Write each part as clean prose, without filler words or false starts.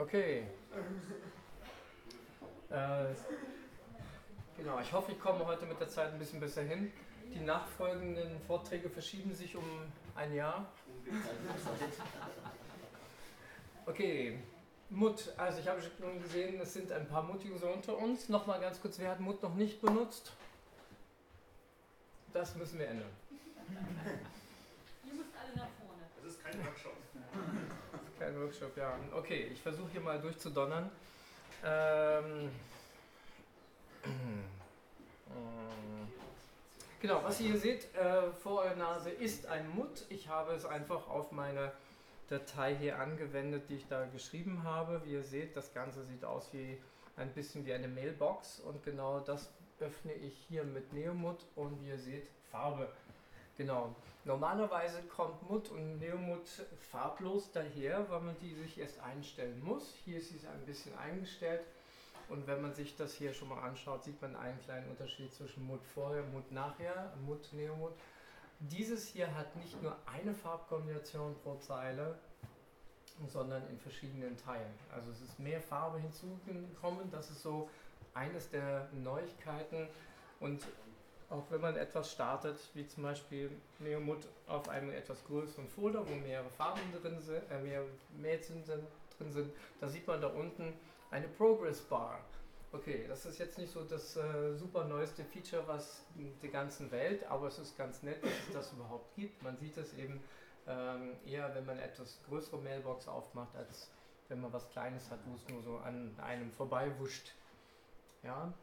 Okay. Genau, ich hoffe, ich komme heute mit der Zeit ein bisschen besser hin. Die nachfolgenden Vorträge verschieben sich um ein Jahr. Okay, Mut. Also ich habe schon gesehen, es sind ein paar Mut-User unter uns. Nochmal ganz kurz, wer hat Mut noch nicht benutzt? Das müssen wir ändern. Ihr müsst alle nach vorne. Das ist kein Workshop. Kein Workshop, ja. Okay, ich versuche hier mal durchzudonnern. Genau, was ihr hier seht vor eurer Nase ist ein Mut. Ich habe es einfach auf meine Datei hier angewendet, die ich da geschrieben habe. Wie ihr seht, das Ganze sieht aus wie ein bisschen wie eine Mailbox und genau das öffne ich hier mit Neomut und wie ihr seht, Farbe. Genau. Normalerweise kommt Mut und Neomut farblos daher, weil man die sich erst einstellen muss. Hier ist sie ein bisschen eingestellt. Und wenn man sich das hier schon mal anschaut, sieht man einen kleinen Unterschied zwischen Mut vorher, Mut nachher, Mut, Neomut. Dieses hier hat nicht nur eine Farbkombination pro Zeile, sondern in verschiedenen Teilen. Also es ist mehr Farbe hinzugekommen, das ist so eines der Neuigkeiten. Und auch wenn man etwas startet, wie zum Beispiel Neomut auf einem etwas größeren Folder, wo mehrere Farben drin sind, mehr Mädchen drin sind, da sieht man da unten eine Progress Bar. Okay, das ist jetzt nicht so das super neueste Feature, was die ganzen Welt, aber es ist ganz nett, dass es das überhaupt gibt. Man sieht es eben eher, wenn man etwas größere Mailbox aufmacht, als wenn man was Kleines hat, wo es nur so an einem vorbeiwuscht. Ja,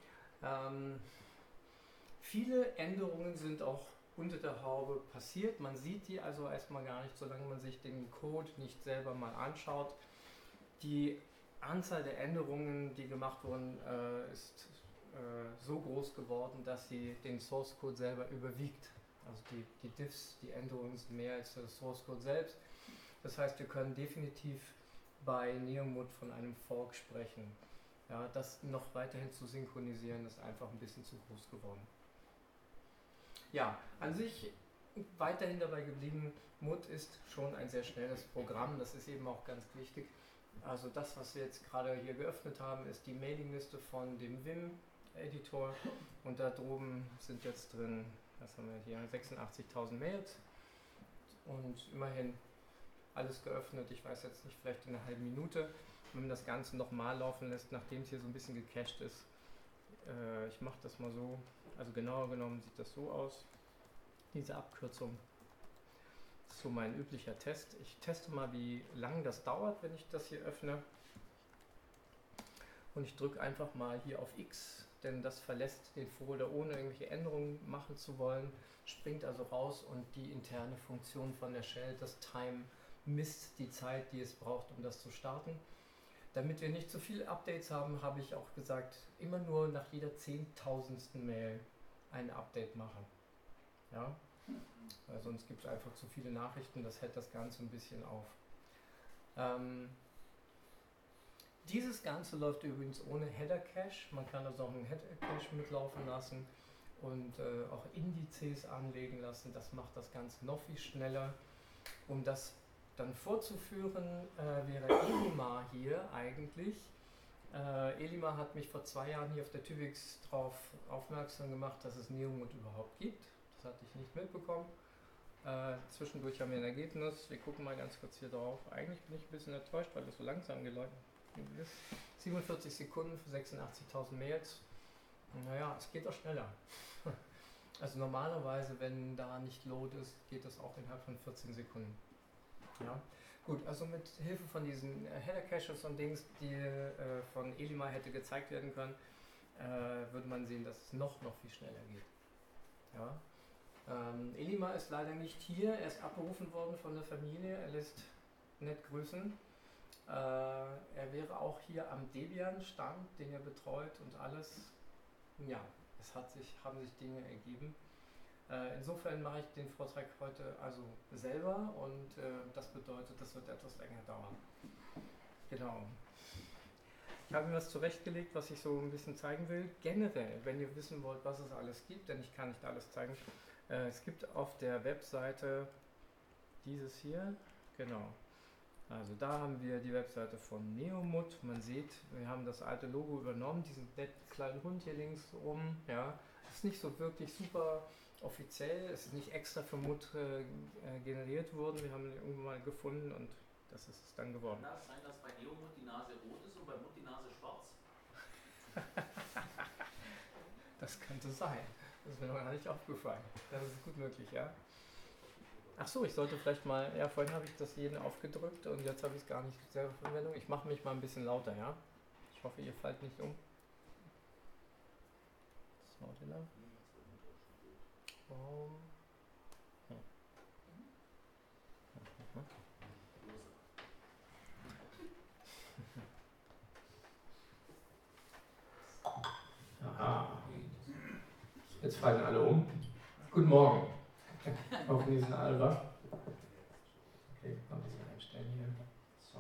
viele Änderungen sind auch unter der Haube passiert. Man sieht die also erstmal gar nicht, solange man sich den Code nicht selber mal anschaut. Die Anzahl der Änderungen, die gemacht wurden, ist so groß geworden, dass sie den Source Code selber überwiegt. Also die Diffs, die Änderungen sind mehr als der Source Code selbst. Das heißt, wir können definitiv bei Neomut von einem Fork sprechen. Ja, das noch weiterhin zu synchronisieren, ist einfach ein bisschen zu groß geworden. Ja, an sich weiterhin dabei geblieben, Mut ist schon ein sehr schnelles Programm, das ist eben auch ganz wichtig. Also das, was wir jetzt gerade hier geöffnet haben, ist die Mailingliste von dem Vim-Editor und da droben sind jetzt drin, was haben wir hier, 86.000 Mails und immerhin alles geöffnet, ich weiß jetzt nicht, vielleicht in einer halben Minute, wenn man das Ganze nochmal laufen lässt, nachdem es hier so ein bisschen gecached ist. Ich mache das mal so, also genauer genommen sieht das so aus, diese Abkürzung. Das ist so mein üblicher Test. Ich teste mal, wie lang das dauert, wenn ich das hier öffne. Und ich drücke einfach mal hier auf X, denn das verlässt den Folder ohne irgendwelche Änderungen machen zu wollen, springt also raus und die interne Funktion von der Shell, das Time, misst die Zeit, die es braucht, um das zu starten. Damit wir nicht zu viele Updates haben, habe ich auch gesagt, immer nur nach jeder 10.000. Mail ein Update machen. Ja? Weil sonst gibt es einfach zu viele Nachrichten, das hält das Ganze ein bisschen auf. Dieses Ganze läuft übrigens ohne Header Cache, man kann also auch einen Header Cache mitlaufen lassen und auch Indizes anlegen lassen, das macht das Ganze noch viel schneller. Um das dann vorzuführen, wäre Elimar hier eigentlich. Elimar hat mich vor 2 Jahren hier auf der TÜVIX darauf aufmerksam gemacht, dass es Neomut überhaupt gibt. Das hatte ich nicht mitbekommen. Zwischendurch haben wir ein Ergebnis. Wir gucken mal ganz kurz hier drauf. Eigentlich bin ich ein bisschen enttäuscht, weil das so langsam geläutet ist. 47 Sekunden für 86.000 Mails. Naja, es geht auch schneller. Also normalerweise, wenn da nicht Load ist, geht das auch innerhalb von 14 Sekunden. Ja. Gut, also mit Hilfe von diesen Header Caches und Dings, die von Elimar hätte gezeigt werden können, würde man sehen, dass es noch viel schneller geht. Ja. Elimar ist leider nicht hier, er ist abberufen worden von der Familie, er lässt nett grüßen. Er wäre auch hier am Debian-Stand, den er betreut und alles. Ja, haben sich Dinge ergeben. Insofern mache ich den Vortrag heute also selber und das bedeutet, das wird etwas länger dauern. Genau. Ich habe mir was zurechtgelegt, was ich so ein bisschen zeigen will. Generell, wenn ihr wissen wollt, was es alles gibt, denn ich kann nicht alles zeigen, es gibt auf der Webseite dieses hier, genau, Also da haben wir die Webseite von Neomut. Man sieht, wir haben das alte Logo übernommen, diesen netten kleinen Hund hier links oben. Ja. Ist nicht so wirklich super offiziell, es ist nicht extra für Mut generiert worden. Wir haben ihn irgendwann mal gefunden und das ist es dann geworden. Kann das sein, dass bei Neomut die Nase rot ist und bei Mut die Nase schwarz? Das könnte sein. Das ist mir noch gar nicht aufgefallen. Das ist gut möglich, ja. Ach so, ich sollte vielleicht mal, ja, vorhin habe ich das jeden aufgedrückt und jetzt habe ich es gar nicht selber für Verwendung. Ich mache mich mal ein bisschen lauter, ja. Ich hoffe, ihr fallt nicht um. So, den lang. Aha. Jetzt fallen alle um. Guten Morgen. Hoffen, die sind alle wach. Okay, mal ein bisschen einstellen hier. So.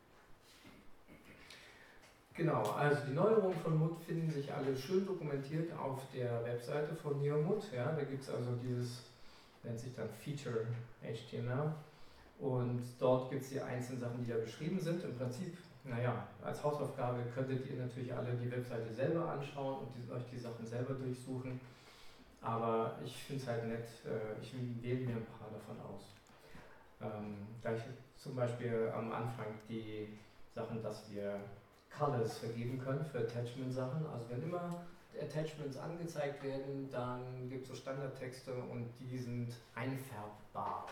Genau, also die Neuerungen von Mut finden sich alle schön dokumentiert auf der Webseite von Neomut. Ja, da gibt es also dieses, nennt sich dann Feature HTML. Und dort gibt es die einzelnen Sachen, die da beschrieben sind. Im Prinzip, naja, als Hausaufgabe könntet ihr natürlich alle die Webseite selber anschauen und euch die Sachen selber durchsuchen. Aber ich finde es halt nett, ich wähle mir ein paar davon aus. Da ich zum Beispiel am Anfang die Sachen, dass wir Colors vergeben können für Attachment-Sachen. Also wenn immer Attachments angezeigt werden, dann gibt es so Standardtexte und die sind einfärbbar.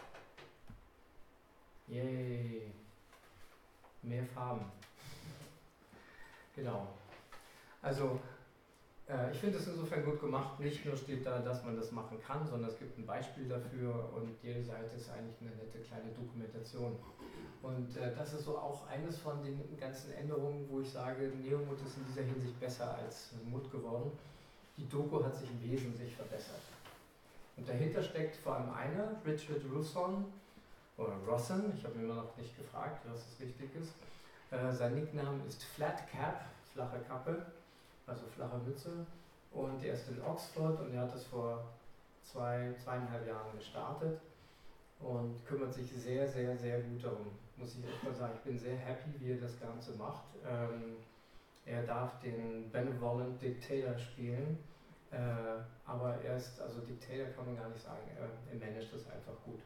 Yay! Mehr Farben. Genau. Also ich finde es insofern gut gemacht. Nicht nur steht da, dass man das machen kann, sondern es gibt ein Beispiel dafür und jede Seite ist eigentlich eine nette kleine Dokumentation. Und das ist so auch eines von den ganzen Änderungen, wo ich sage, Neomut ist in dieser Hinsicht besser als Mut geworden. Die Doku hat sich im Wesentlichen verbessert. Und dahinter steckt vor allem einer, Richard Russon, oder Rosson, ich habe ihn immer noch nicht gefragt, was das richtig ist. Sein Nickname ist Flat Cap, flache Kappe, also flache Mütze. Und er ist in Oxford und er hat das vor 2,5 Jahren gestartet und kümmert sich sehr, sehr, sehr gut darum. Muss ich echt mal sagen, ich bin sehr happy, wie er das Ganze macht. Er darf den Benevolent Dictator spielen, aber er ist, also Dictator kann man gar nicht sagen, er managt das einfach gut.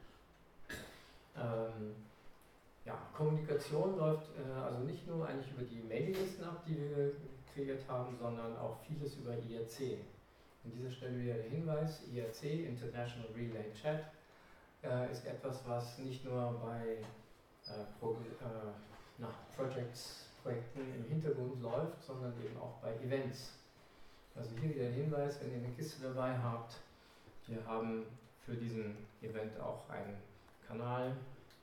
Ja, Kommunikation läuft also nicht nur eigentlich über die Mailinglisten ab, die wir kreiert haben, sondern auch vieles über IRC. An dieser Stelle wieder der Hinweis, IRC, International Relay Chat, ist etwas, was nicht nur bei Projekten im Hintergrund läuft, sondern eben auch bei Events. Also hier wieder der Hinweis, wenn ihr eine Kiste dabei habt, wir haben für diesen Event auch einen Kanal.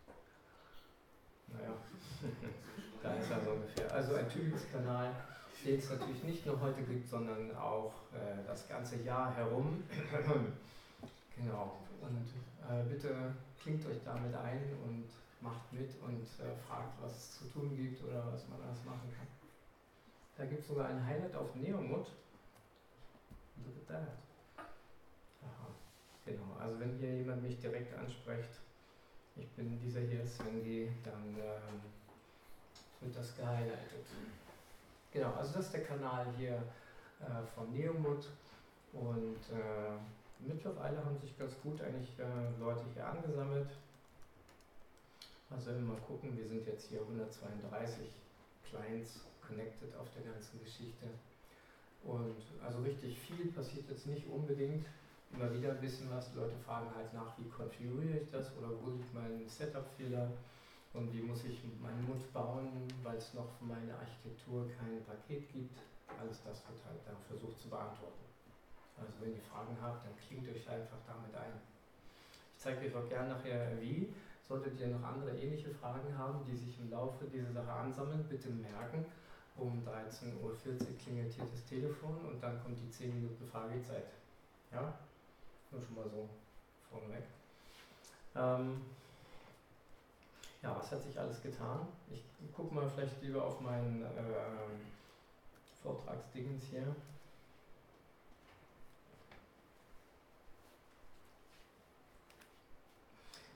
Naja, da ist er so ungefähr. Also ein Typix-Kanal, den es natürlich nicht nur heute gibt, sondern auch das ganze Jahr herum. Genau. Und bitte klingt euch damit ein und macht mit und fragt, was es zu tun gibt oder was man alles machen kann. Da gibt es sogar ein Highlight auf Neomut. Look at that. Aha. Genau, also wenn hier jemand mich direkt anspricht, ich bin dieser hier, Svengi, dann wird das gehighlightet. Genau, also das ist der Kanal hier von Neomut und mittlerweile haben sich ganz gut eigentlich Leute hier angesammelt. Also mal gucken, wir sind jetzt hier 132 Clients connected auf der ganzen Geschichte. Und also richtig viel passiert jetzt nicht unbedingt. Immer wieder ein bisschen was. Die Leute fragen halt nach, wie konfiguriere ich das oder wo liegt mein Setup-Fehler und wie muss ich meinen Mut bauen, weil es noch für meine Architektur kein Paket gibt. Alles das wird halt da versucht zu beantworten. Also wenn ihr Fragen habt, dann klingt euch einfach damit ein. Ich zeige euch auch gerne nachher wie. Solltet ihr noch andere ähnliche Fragen haben, die sich im Laufe dieser Sache ansammeln, bitte merken. Um 13:40 Uhr klingelt hier das Telefon und dann kommt die 10 Minuten Fragezeit. Ja? Nur schon mal so vorneweg. Ja, was hat sich alles getan? Ich gucke mal vielleicht lieber auf meinen Vortragsdingens hier.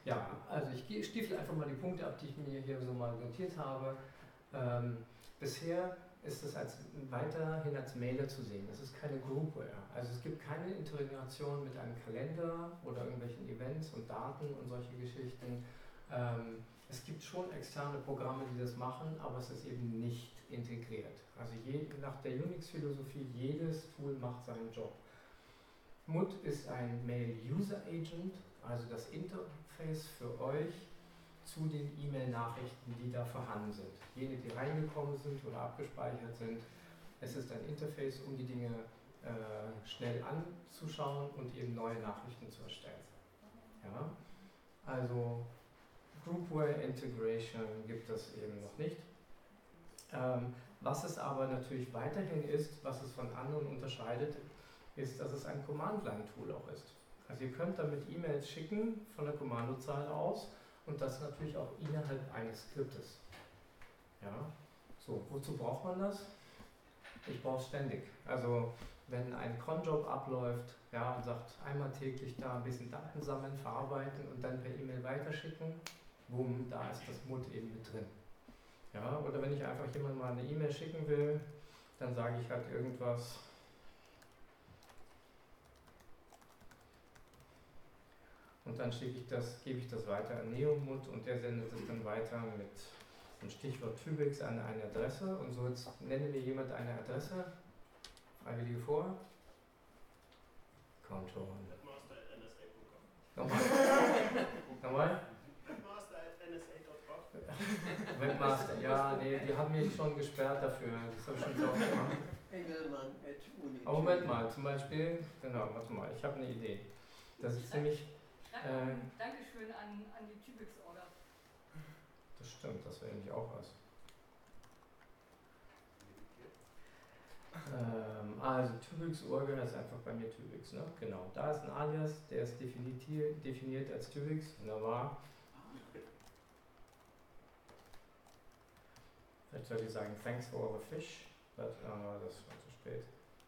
Ja, also ich stiefel einfach mal die Punkte ab, die ich mir hier so mal notiert habe. Bisher ist es weiterhin als Mailer zu sehen. Es ist keine Groupware. Also es gibt keine Integration mit einem Kalender oder irgendwelchen Events und Daten und solche Geschichten. Es gibt schon externe Programme, die das machen, aber es ist eben nicht integriert. Also nach der Unix-Philosophie, jedes Tool macht seinen Job. Mut ist ein Mail User Agent, also das Interface für euch zu den E-Mail-Nachrichten, die da vorhanden sind. Jene, die reingekommen sind oder abgespeichert sind. Es ist ein Interface, um die Dinge schnell anzuschauen und eben neue Nachrichten zu erstellen. Ja? Also Groupware Integration gibt es eben noch nicht. Was es aber natürlich weiterhin ist, was es von anderen unterscheidet, ist, dass es ein Command-Line-Tool auch ist. Also ihr könnt damit E-Mails schicken von der Kommandozeile aus und das natürlich auch innerhalb eines Skriptes. Ja? So, wozu braucht man das? Ich brauche es ständig. Also wenn ein Cronjob abläuft, ja, und sagt, einmal täglich da ein bisschen Daten sammeln, verarbeiten und dann per E-Mail weiterschicken, boom, da ist das Mut eben mit drin. Ja, oder wenn ich einfach jemandem mal eine E-Mail schicken will, dann sage ich halt irgendwas. Und dann gebe ich das weiter an Neomut und der sendet es dann weiter mit dem Stichwort Tübix an eine Adresse. Und so jetzt nenne mir jemand eine Adresse. Freiwillige vor. Kommt schon. Nochmal. Nochmal. Webmaster, ja, nee, die haben mich schon gesperrt dafür. Das habe ich schon so oft gemacht. Aber Moment mal, zum Beispiel, genau, warte mal, ich habe eine Idee. Das ist nämlich. Dankeschön an die Tübix-Order. Das stimmt, das wäre nämlich auch was. Also Tübix-Order ist einfach bei mir Tübix, ne? Genau, da ist ein Alias, der ist definiert als Tübix, wunderbar. Vielleicht sollte ich sagen, thanks for all the fish, but, das war zu spät.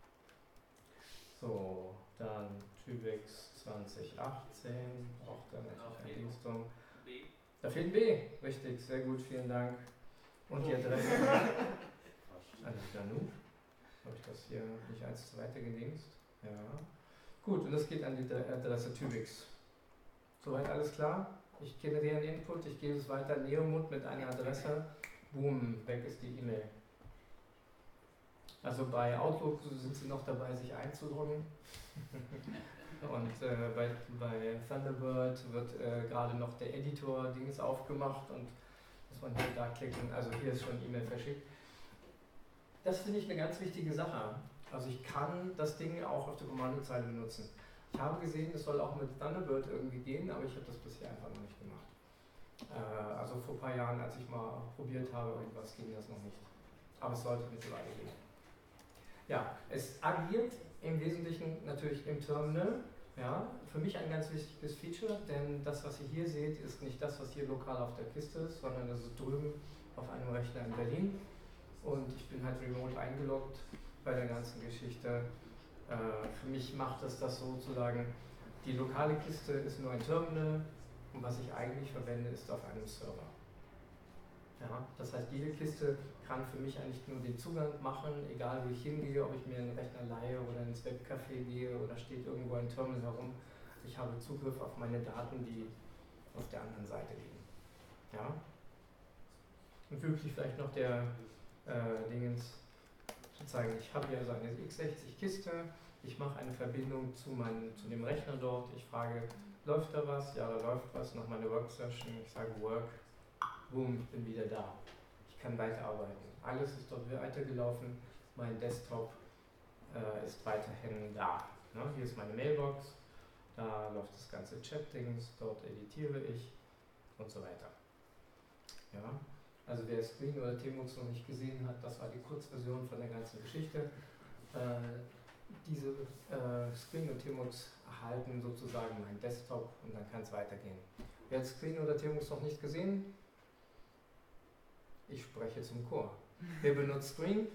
So, dann Tübix 2018, auch da natürlich ein Dings drum. Da fehlt ein B, richtig, sehr gut, vielen Dank. Und die Adresse. Also Danu, habe ich das hier nicht eins zu weiter gedingst? Ja. Gut, und das geht an die Adresse Tübix. Soweit alles klar? Ich generiere einen Input, ich gebe es weiter, Neomut mit einer Adresse. Boom, weg ist die E-Mail. Also bei Outlook sind sie noch dabei, sich einzudrücken. Und bei Thunderbird wird gerade noch der Editor-Dings aufgemacht und muss man hier da klicken. Also hier ist schon E-Mail verschickt. Das finde ich eine ganz wichtige Sache. Also ich kann das Ding auch auf der Kommandozeile benutzen. Ich habe gesehen, es soll auch mit Thunderbird irgendwie gehen, aber ich habe das bisher einfach noch nicht gemacht. Also vor ein paar Jahren, als ich mal probiert habe, irgendwas ging das noch nicht. Aber es sollte mittlerweile gehen. Ja, es agiert im Wesentlichen natürlich im Terminal. Ja, für mich ein ganz wichtiges Feature, denn das, was ihr hier seht, ist nicht das, was hier lokal auf der Kiste ist, sondern das ist drüben auf einem Rechner in Berlin. Und ich bin halt remote eingeloggt bei der ganzen Geschichte. Für mich macht das sozusagen, die lokale Kiste ist nur ein Terminal und was ich eigentlich verwende, ist auf einem Server. Ja, das heißt, jede Kiste kann für mich eigentlich nur den Zugang machen, egal wo ich hingehe, ob ich mir einen Rechner leihe oder ins Webcafé gehe oder steht irgendwo ein Terminal herum. Ich habe Zugriff auf meine Daten, die auf der anderen Seite liegen. Ja? Und wirklich vielleicht noch der Dingens zu zeigen, ich habe hier so eine x60-Kiste, ich mache eine Verbindung zu dem Rechner dort, ich frage, läuft da was? Ja, da läuft was, noch meine Worksession, ich sage Work, boom, ich bin wieder da. Ich kann weiterarbeiten. Alles ist dort weitergelaufen, mein Desktop ist weiterhin da. Ne? Hier ist meine Mailbox, da läuft das ganze Chat-Dings, dort editiere ich und so weiter. Ja? Also wer Screen oder Tmux noch nicht gesehen hat, das war die Kurzversion von der ganzen Geschichte. Diese Screen und Tmux erhalten sozusagen meinen Desktop und dann kann es weitergehen. Wer hat Screen oder Tmux noch nicht gesehen? Ich spreche zum Chor. Wer benutzt Screen?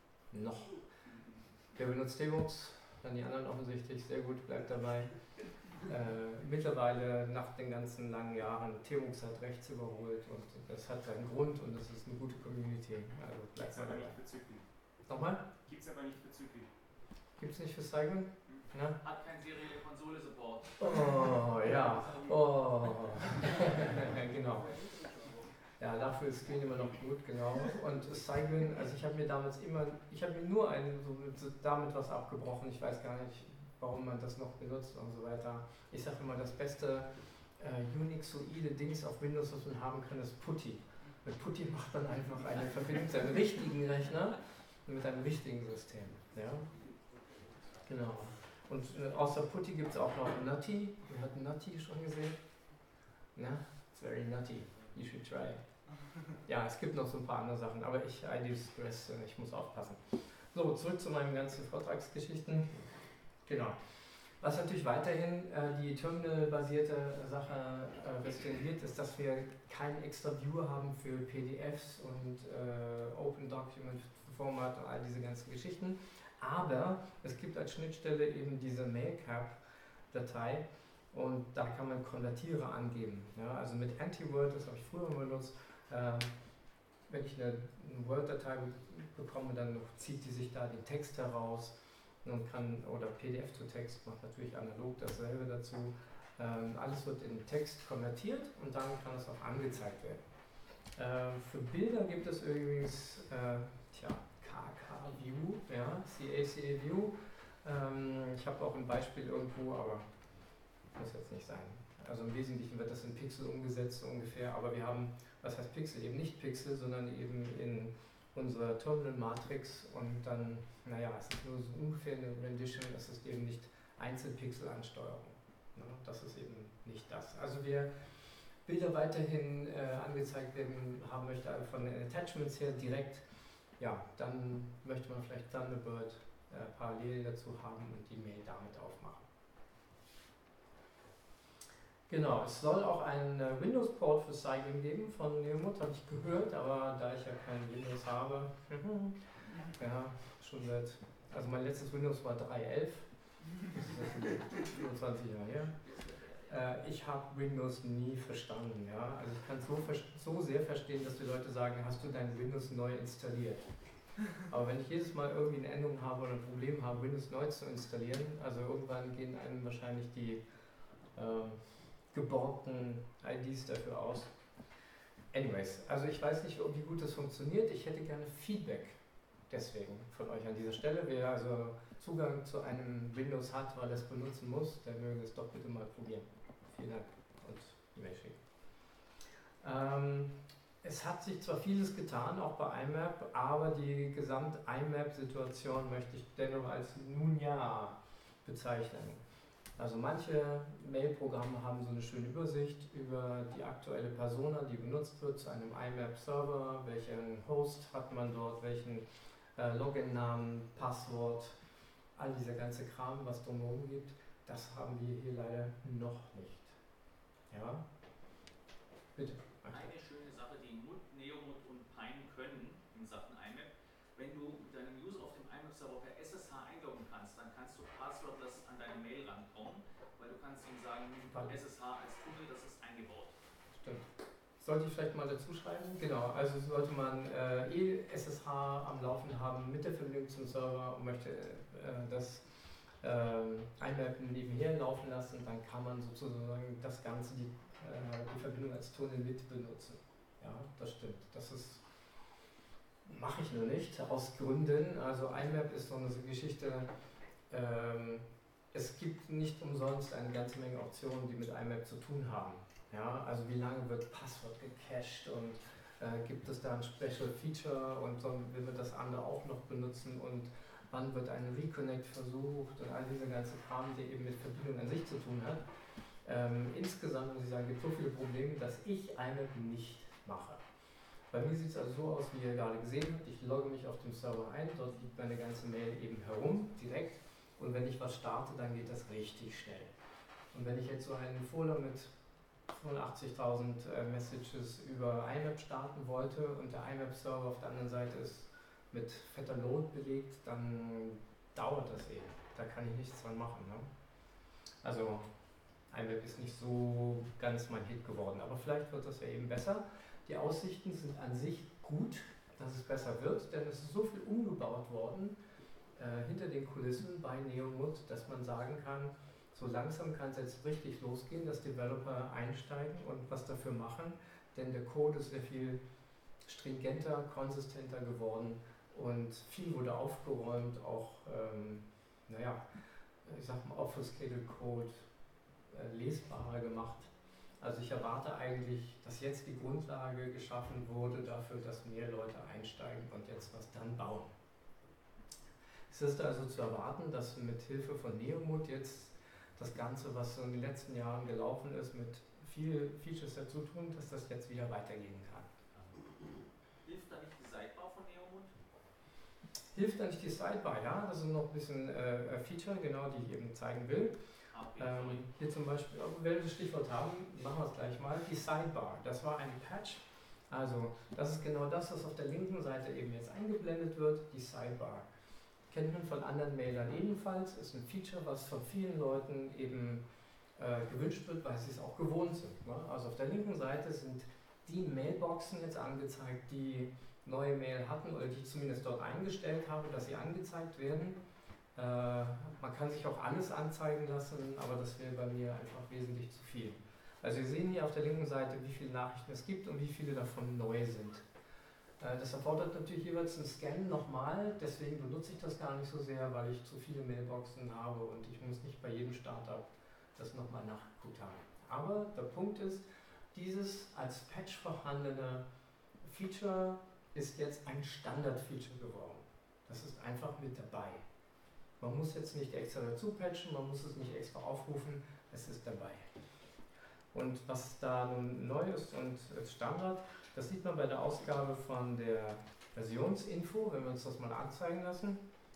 Noch. Wer benutzt Tmux? Dann die anderen offensichtlich. Sehr gut, bleibt dabei. mittlerweile nach den ganzen langen Jahren Tmux hat rechts überholt und das hat seinen Grund und das ist eine gute Community. Also Gibt's aber nicht für Zyklin. Nochmal? Gibt's aber nicht für Zyklin. Gibt's nicht für Cycling? Ja? Hat kein serielle Konsole-Support. Oh, ja. Oh. Genau. Ja, dafür ist Screen immer noch gut, genau. Und Cycling, also ich habe mir nur damit was abgebrochen. Ich weiß gar nicht, warum man das noch benutzt und so weiter. Ich sage immer, das beste Unixoide Dings auf Windows, was man haben kann, ist PuTTY. Mit PuTTY macht man einfach eine Verbindung zu einem richtigen Rechner mit einem richtigen System. Ja? Genau. Und außer PuTTY gibt es auch noch Nutty. Wer hat Nutty schon gesehen? Ja, it's very nutty. You should try. Ja, es gibt noch so ein paar andere Sachen, aber ich muss aufpassen. So, zurück zu meinen ganzen Vortragsgeschichten. Genau. Was natürlich weiterhin die Terminal-basierte Sache restringiert, ist, dass wir kein extra Viewer haben für PDFs und Open Document Format und all diese ganzen Geschichten. Aber es gibt als Schnittstelle eben diese Mailcap-Datei und da kann man Konvertierer angeben. Ja, also mit Anti-Word, das habe ich früher mal benutzt, wenn ich eine Word-Datei bekomme, dann zieht die sich da den Text heraus und kann, oder PDF zu Text, macht natürlich analog dasselbe dazu. Alles wird in Text konvertiert und dann kann es auch angezeigt werden. Für Bilder gibt es übrigens KK-View, ja, CACA-View. Ich habe auch ein Beispiel irgendwo, aber muss jetzt nicht sein. Also im Wesentlichen wird das in Pixel umgesetzt ungefähr, aber wir haben, was heißt Pixel? Eben nicht Pixel, sondern eben in unserer Terminal-Matrix und dann, naja, es ist nur so ungefähr eine Rendition, es ist eben nicht Einzelpixel-Ansteuerung. Ne? Das ist eben nicht das. Also wer Bilder weiterhin angezeigt werden haben möchte, also von den Attachments her direkt, ja, dann möchte man vielleicht Thunderbird parallel dazu haben und die Mail damit aufmachen. Genau, es soll auch einen Windows-Port für Cycling geben von Neomod, habe ich gehört, aber da ich ja kein Windows habe, ja, schon seit, also mein letztes Windows war 3.11, das ist 25 Jahre her. Ich habe Windows nie verstanden, ja, also ich kann es so sehr verstehen, dass die Leute sagen, hast du dein Windows neu installiert? Aber wenn ich jedes Mal irgendwie eine Änderung habe oder ein Problem habe, Windows neu zu installieren, also irgendwann gehen einem wahrscheinlich die geborgten IDs dafür aus. Anyways, also ich weiß nicht, wie gut das funktioniert. Ich hätte gerne Feedback deswegen von euch an dieser Stelle. Wer also Zugang zu einem Windows hat, weil er es benutzen muss, der möge es doch bitte mal probieren. Vielen Dank und E-Mail schicken. Es hat sich zwar vieles getan, auch bei IMAP, aber die Gesamt-IMAP-Situation möchte ich dennoch als nun ja bezeichnen. Also manche Mail-Programme haben so eine schöne Übersicht über die aktuelle Persona, die benutzt wird zu einem IMAP-Server, welchen Host hat man dort, welchen Login-Namen, Passwort, all dieser ganze Kram, was drumherum gibt, das haben wir hier leider noch nicht. Ja? Bitte. Eine schöne Sache, die Mut, Neomut und Pine können in Sachen IMAP, wenn du mit deinem User auf dem IMAP-Server per SSH einloggen kannst, dann kannst du passwordless an deine Mail rankommen, weil du kannst ihm sagen, SSH als Tunnel, das ist eingebaut. Stimmt. Sollte ich vielleicht mal dazu schreiben? Genau, also sollte man SSH am Laufen haben mit der Verbindung zum Server und möchte das IMAP nebenher laufen lassen, dann kann man sozusagen das Ganze, die Verbindung als Tunnel mit benutzen. Ja, das stimmt. Das ist, mache ich nur nicht, aus Gründen. Also IMAP ist so eine Geschichte, es gibt nicht umsonst eine ganze Menge Optionen, die mit IMAP zu tun haben. Ja, also wie lange wird Passwort gecached und gibt es da ein Special Feature und so will man das andere auch noch benutzen und wann wird ein Reconnect versucht und all diese ganze Kram, die eben mit Verbindung an sich zu tun hat. Insgesamt muss ich sagen, gibt es so viele Probleme, dass ich IMAP nicht mache. Bei mir sieht es also so aus, wie ihr gerade gesehen habt. Ich logge mich auf dem Server ein, dort liegt meine ganze Mail eben herum, direkt. Und wenn ich was starte, dann geht das richtig schnell. Und wenn ich jetzt so einen Folder mit 85.000 Messages über IMAP starten wollte und der IMAP-Server auf der anderen Seite ist mit fetter Load belegt, dann dauert das eben. Da kann ich nichts dran machen. Ne? Also IMAP ist nicht so ganz mein Hit geworden, aber vielleicht wird das ja eben besser. Die Aussichten sind an sich gut, dass es besser wird, denn es ist so viel umgebaut worden hinter den Kulissen bei Neomut, dass man sagen kann, so langsam kann es jetzt richtig losgehen, dass Developer einsteigen und was dafür machen, denn der Code ist sehr viel stringenter, konsistenter geworden und viel wurde aufgeräumt, auch ich sag mal Obfuscated Code lesbarer gemacht. Also ich erwarte eigentlich, dass jetzt die Grundlage geschaffen wurde dafür, dass mehr Leute einsteigen und jetzt was dann bauen. Es ist also zu erwarten, dass mit Hilfe von Neomut jetzt das Ganze, was so in den letzten Jahren gelaufen ist, mit viel Features dazu tun, dass das jetzt wieder weitergehen kann. Hilft da nicht die Sidebar von Neomut? Hilft da nicht die Sidebar? Ja, das ist noch ein bisschen Feature, genau, die ich eben zeigen will. Hier zum Beispiel, wenn wir das Stichwort haben, machen wir es gleich mal, die Sidebar. Das war ein Patch. Also das ist genau das, was auf der linken Seite eben jetzt eingeblendet wird, die Sidebar. Kennt man von anderen Mailern ebenfalls, ist ein Feature, was von vielen Leuten eben gewünscht wird, weil sie es auch gewohnt sind. Ne? Also auf der linken Seite sind die Mailboxen jetzt angezeigt, die neue Mail hatten oder die ich zumindest dort eingestellt habe, dass sie angezeigt werden. Man kann sich auch alles anzeigen lassen, aber das wäre bei mir einfach wesentlich zu viel. Also wir sehen hier auf der linken Seite, wie viele Nachrichten es gibt und wie viele davon neu sind. Das erfordert natürlich jeweils einen Scan nochmal, deswegen benutze ich das gar nicht so sehr, weil ich zu viele Mailboxen habe und ich muss nicht bei jedem Startup das nochmal nachgeguckt haben. Aber der Punkt ist, dieses als Patch vorhandene Feature ist jetzt ein Standard-Feature geworden. Das ist einfach mit dabei. Man muss jetzt nicht extra dazu patchen, man muss es nicht extra aufrufen, es ist dabei. Und was da nun neu ist und Standard, das sieht man bei der Ausgabe von der Versionsinfo, wenn wir uns das mal anzeigen lassen.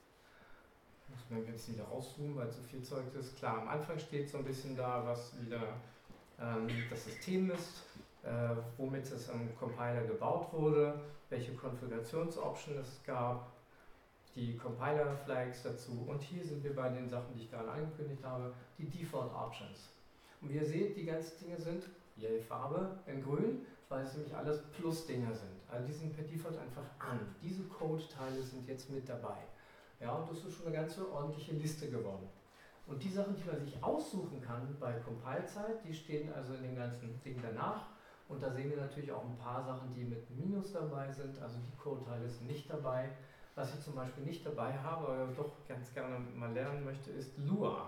Muss man jetzt wieder rauszoomen, weil zu viel Zeug ist. Klar, am Anfang steht so ein bisschen da, was wieder das System ist, womit es am Compiler gebaut wurde, welche Konfigurationsoptionen es gab, die Compiler-Flags dazu. Und hier sind wir bei den Sachen, die ich gerade angekündigt habe, die Default Options. Und wie ihr seht, die ganzen Dinge sind, je Farbe in grün, weil es nämlich alles Plus-Dinger sind. Also die sind per Default einfach an. Diese Code-Teile sind jetzt mit dabei. Ja, und das ist schon eine ganze ordentliche Liste geworden. Und die Sachen, die man sich aussuchen kann bei Compile-Zeit, die stehen also in den ganzen Dingen danach. Und da sehen wir natürlich auch ein paar Sachen, die mit Minus dabei sind. Also die Code-Teile sind nicht dabei. Was ich zum Beispiel nicht dabei habe, aber doch ganz gerne mal lernen möchte, ist Lua.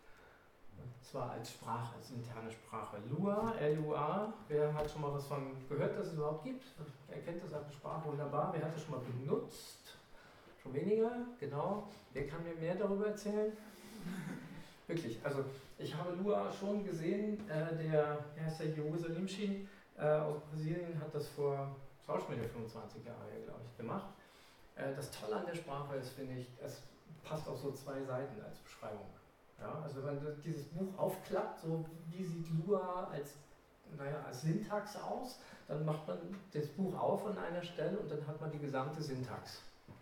Und zwar als Sprache, als interne Sprache. Lua, L-U-A, wer hat schon mal was von gehört, dass es überhaupt gibt? Wer kennt das als Sprache? Wunderbar. Wer hat das schon mal benutzt? Schon weniger, genau. Wer kann mir mehr darüber erzählen? Wirklich, also ich habe Lua schon gesehen, der heißt der Jerusalemschi aus Brasilien hat das vor, das war schon wieder 25 Jahre, glaube ich, gemacht. Das Tolle an der Sprache ist, finde ich, es passt auf so 2 Seiten als Beschreibung. Ja, also wenn dieses Buch aufklappt, so wie sieht Lua als Syntax aus, dann macht man das Buch auf an einer Stelle und dann hat man die gesamte Syntax.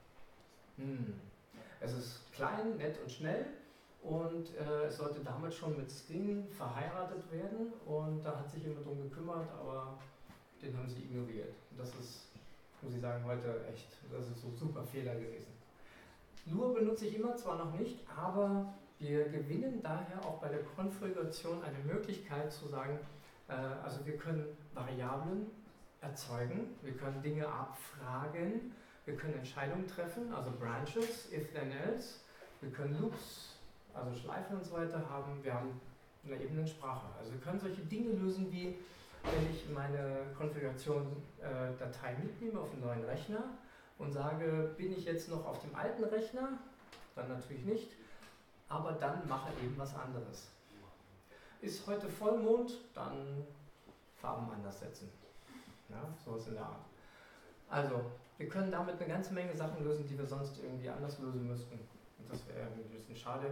Es ist klein, nett und schnell und es sollte damals schon mit Sting verheiratet werden und da hat sich jemand drum gekümmert, aber den haben sie ignoriert. Und das ist, muss ich sagen, heute echt, das ist so ein super Fehler gewesen. Lua benutze ich immer zwar noch nicht, aber wir gewinnen daher auch bei der Konfiguration eine Möglichkeit zu sagen, also wir können Variablen erzeugen, wir können Dinge abfragen, wir können Entscheidungen treffen, also Branches, if then else, wir können Loops, also Schleifen und so weiter haben, wir haben eine ebene Sprache. Also wir können solche Dinge lösen wie, wenn ich meine Konfiguration-Datei mitnehme auf einen neuen Rechner und sage, bin ich jetzt noch auf dem alten Rechner, dann natürlich nicht, aber dann mache eben was anderes. Ist heute Vollmond, dann Farben anders setzen. Ja, sowas in der Art. Also, wir können damit eine ganze Menge Sachen lösen, die wir sonst irgendwie anders lösen müssten. Und das wäre ein bisschen schade.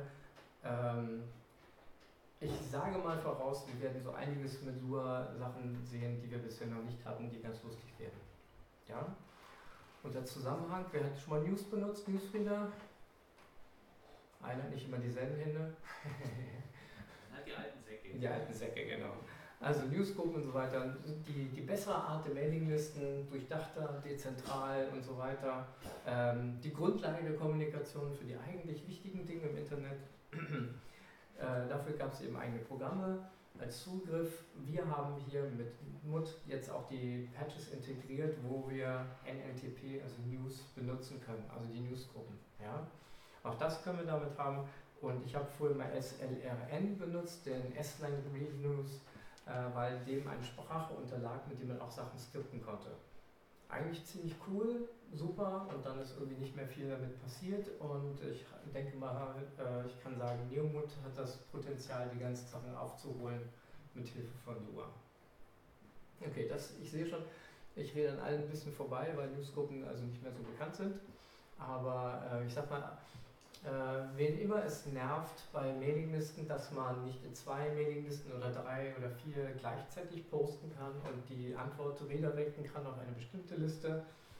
Ich sage mal voraus, wir werden so einiges mit Lua-Sachen sehen, die wir bisher noch nicht hatten, die ganz lustig werden. Ja? Und der Zusammenhang, wer hat schon mal News benutzt, Newsreader? Einer, nicht immer dieselben Hände. Die alten Säcke. In die alten Säcke, genau. Also Newsgroupen und so weiter, die bessere Art der Mailinglisten, durchdachter, dezentral und so weiter. Die Grundlage der Kommunikation für die eigentlich wichtigen Dinge im Internet. Dafür gab es eben eigene Programme als Zugriff. Wir haben hier mit Mut jetzt auch die Patches integriert, wo wir NLTP, also News, benutzen können, also die Newsgruppen. Ja? Auch das können wir damit haben. Und ich habe vorher mal SLRN benutzt, den S-Line Read News, weil dem eine Sprache unterlag, mit dem man auch Sachen skripten konnte. Eigentlich ziemlich cool, super, und dann ist irgendwie nicht mehr viel damit passiert, und ich denke mal, ich kann sagen, Neomut hat das Potenzial, die ganzen Sachen aufzuholen mit Hilfe von Lua. Okay, ich sehe schon, ich rede an allen ein bisschen vorbei, weil Newsgruppen also nicht mehr so bekannt sind, aber ich sag mal, wen immer es nervt bei Mailinglisten, dass man nicht in 2 Mailinglisten oder 3 oder 4 gleichzeitig posten kann und die Antwort redirecten kann auf eine bestimmte Liste.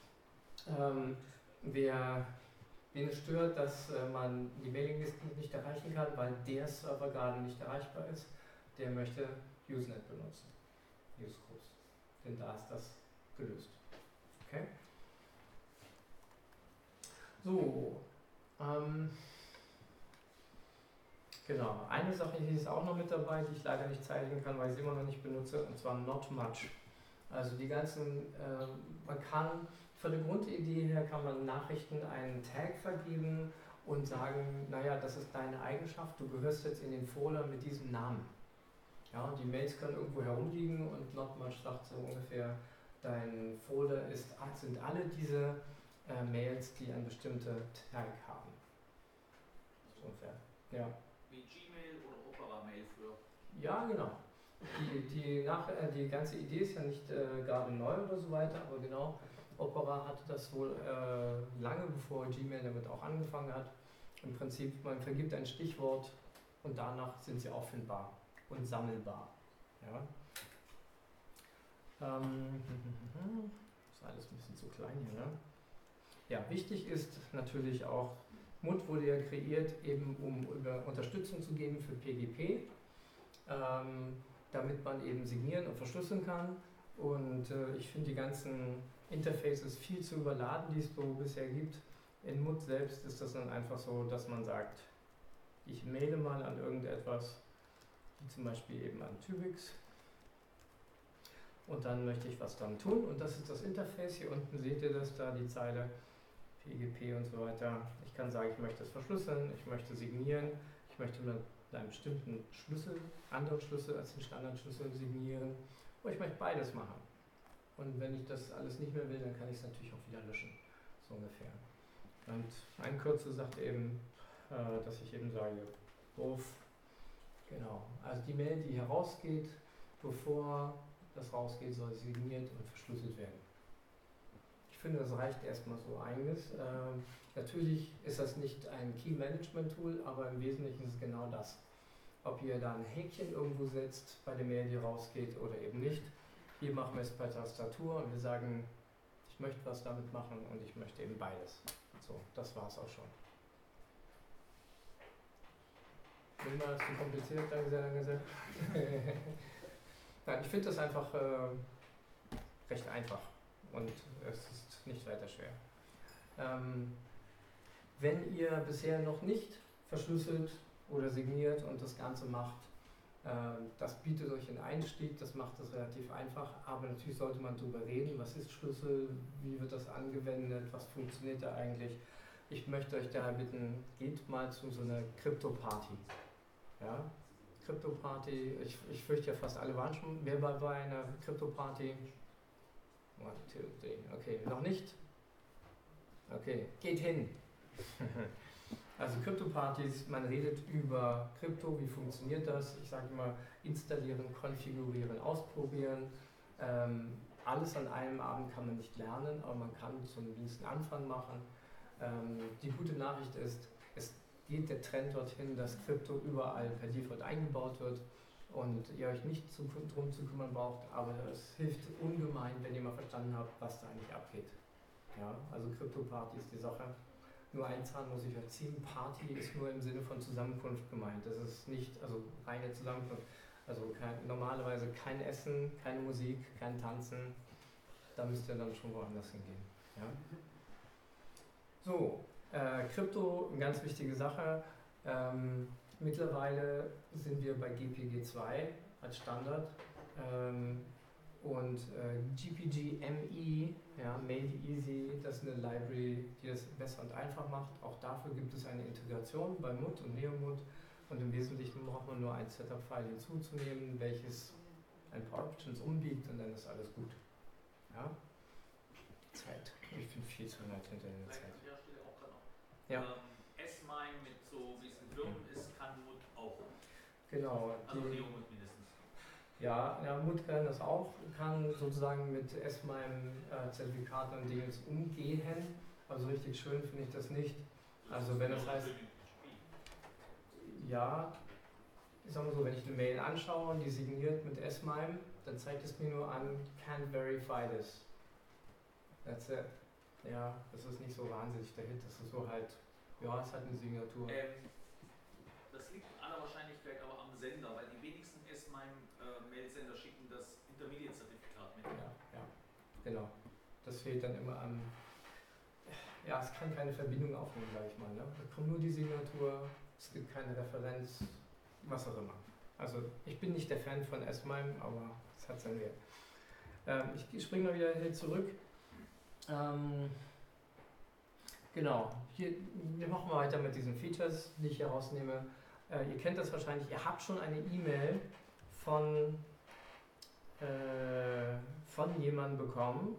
Wen es stört, dass man die Mailinglisten nicht erreichen kann, weil der Server gerade nicht erreichbar ist, der möchte Usenet benutzen, Newsgroups. Denn da ist das gelöst. Okay? So. Genau, eine Sache hier ist auch noch mit dabei, die ich leider nicht zeigen kann, weil ich sie immer noch nicht benutze, und zwar Not Much. Also die ganzen, man kann, von der Grundidee her kann man Nachrichten einen Tag vergeben und sagen, naja, das ist deine Eigenschaft, du gehörst jetzt in den Folder mit diesem Namen. Ja, und die Mails können irgendwo herumliegen und Not Much sagt so ungefähr, dein Folder sind alle diese Mails, die eine bestimmte Tag haben. So ungefähr. Ja. Wie Gmail oder Opera-Mail früher. Ja, genau. Die ganze Idee ist ja nicht gerade neu oder so weiter, aber genau, Opera hatte das wohl lange bevor Gmail damit auch angefangen hat. Im Prinzip, man vergibt ein Stichwort und danach sind sie auffindbar und sammelbar. Ja. Ist alles ein bisschen zu klein hier, ne? Ja, wichtig ist natürlich auch, Mut wurde ja kreiert, eben um Unterstützung zu geben für PGP, damit man eben signieren und verschlüsseln kann. Und ich finde die ganzen Interfaces viel zu überladen, die es so bisher gibt. In Mut selbst ist das dann einfach so, dass man sagt, ich maile mal an irgendetwas, wie zum Beispiel eben an Tübix. Und dann möchte ich was dann tun. Und das ist das Interface. Hier unten seht ihr das da, die Zeile PGP und so weiter. Ich kann sagen, ich möchte es verschlüsseln, ich möchte signieren, ich möchte mit einem bestimmten Schlüssel, anderen Schlüssel als den Standardschlüssel signieren, oder ich möchte beides machen. Und wenn ich das alles nicht mehr will, dann kann ich es natürlich auch wieder löschen, so ungefähr. Und ein Kürzel sagt eben, dass ich eben sage, Ruf, genau, also die Mail, die herausgeht, bevor das rausgeht, soll signiert und verschlüsselt werden. Ich finde, das reicht erstmal so einiges. Natürlich ist das nicht ein Key-Management-Tool, aber im Wesentlichen ist es genau das. Ob ihr da ein Häkchen irgendwo setzt bei der Mail, die rausgeht, oder eben nicht. Hier machen wir es per Tastatur und wir sagen, ich möchte was damit machen und ich möchte eben beides. So, das war es auch schon. Immer zu kompliziert, danke sehr. Nein, ich finde das einfach recht einfach und es ist nicht weiter schwer. Wenn ihr bisher noch nicht verschlüsselt oder signiert und das Ganze macht, das bietet euch einen Einstieg, das macht es relativ einfach, aber natürlich sollte man darüber reden, was ist Schlüssel, wie wird das angewendet, was funktioniert da eigentlich. Ich möchte euch daher bitten, geht mal zu so einer Krypto-Party. Ja? Krypto-Party, ich fürchte ja fast alle waren schon, wer war bei einer Krypto-Party? 1, 2, 3, okay, noch nicht? Okay, geht hin. Also Krypto-Partys, man redet über Krypto, wie funktioniert das? Ich sage immer, installieren, konfigurieren, ausprobieren. Alles an einem Abend kann man nicht lernen, aber man kann so einen gewissen Anfang machen. Die gute Nachricht ist, es geht der Trend dorthin, dass Krypto überall per Default eingebaut wird und ihr euch nicht drum zu kümmern braucht, aber es hilft ungemein, wenn ihr mal verstanden habt, was da eigentlich abgeht. Ja, also Krypto-Party ist die Sache. Nur ein Zahn muss ich erziehen. Party ist nur im Sinne von Zusammenkunft gemeint. Das ist nicht, also reine Zusammenkunft. Also normalerweise kein Essen, keine Musik, kein Tanzen. Da müsst ihr dann schon woanders hingehen. Ja? So, Krypto, eine ganz wichtige Sache. Mittlerweile sind wir bei GPG2 als Standard. Und GPG-ME, ja, Made Easy, das ist eine Library, die das besser und einfach macht. Auch dafür gibt es eine Integration bei MUT und NeoMUT. Und im Wesentlichen braucht man nur ein Setup-File hinzuzunehmen, welches ein paar Options umbiegt und dann ist alles gut. Ja? Zeit. Ich bin viel zu weit hinter der Zeit. Ja. S-MIME mit so, wie es in Firmen ist, kann MUT auch. Genau. Also NeoMUT mindestens. Ja, MUT kann das auch, kann sozusagen mit S-MIME-Zertifikaten und Dingens umgehen. Also richtig schön finde ich das nicht. Also wenn das heißt, ja, ich sag mal so, wenn ich eine Mail anschaue und die signiert mit S-MIME, dann zeigt es mir nur an, can't verify this. That's it. Ja, das ist nicht so wahnsinnig der Hit, das ist so halt, ja, es hat eine Signatur. Das liegt aller Wahrscheinlichkeit aber am Sender, weil die wenigsten S-MIME-Mail-Sender schicken das Intermediate-Zertifikat mit. Ja, genau. Das fehlt dann immer an, ja, es kann keine Verbindung aufnehmen, sag ich mal. Ne? Da kommt nur die Signatur, es gibt keine Referenz, was auch immer. Also ich bin nicht der Fan von S-MIME, aber es hat seinen Wert. Ich springe mal wieder hier zurück. Genau, wir machen mal weiter mit diesen Features, die ich hier rausnehme. Ihr kennt das wahrscheinlich, ihr habt schon eine E-Mail von jemandem bekommen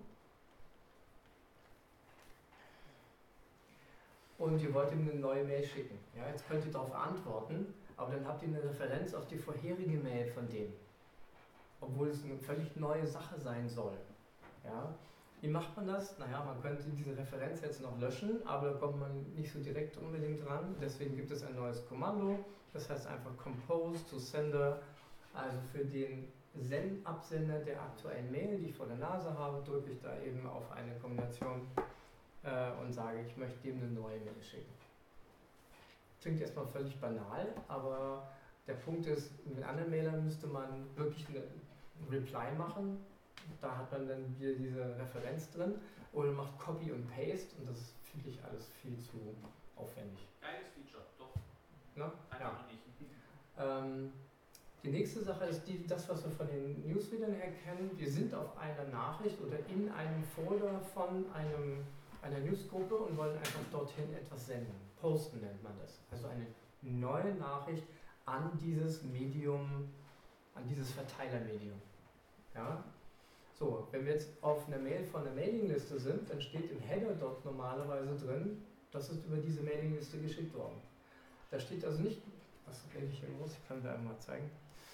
und ihr wollt ihm eine neue Mail schicken. Ja, jetzt könnt ihr darauf antworten, aber dann habt ihr eine Referenz auf die vorherige Mail von dem, obwohl es eine völlig neue Sache sein soll. Ja? Wie macht man das? Naja, man könnte diese Referenz jetzt noch löschen, aber da kommt man nicht so direkt unbedingt dran. Deswegen gibt es ein neues Kommando, das heißt einfach Compose to Sender. Also für den Absender der aktuellen Mail, die ich vor der Nase habe, drücke ich da eben auf eine Kombination und sage, ich möchte dem eine neue Mail schicken. Klingt erstmal völlig banal, aber der Punkt ist, mit anderen Mailern müsste man wirklich eine Reply machen. Da hat man dann hier diese Referenz drin oder macht Copy und Paste und das finde ich alles viel zu aufwendig. Geiles Feature, doch. Na? Kann Ja. ich nicht. Die nächste Sache ist das, was wir von den Newsreadern her kennen. Wir sind auf einer Nachricht oder in einem Folder von einer Newsgruppe und wollen einfach dorthin etwas senden. Posten nennt man das. Also eine neue Nachricht an dieses Medium, an dieses Verteilermedium. Ja? So, wenn wir jetzt auf einer Mail von einer Mailingliste sind, dann steht im Header dort normalerweise drin, das ist über diese Mailingliste geschickt worden. Da steht also nicht, was rede ich hier los? Ich kann dir einmal zeigen.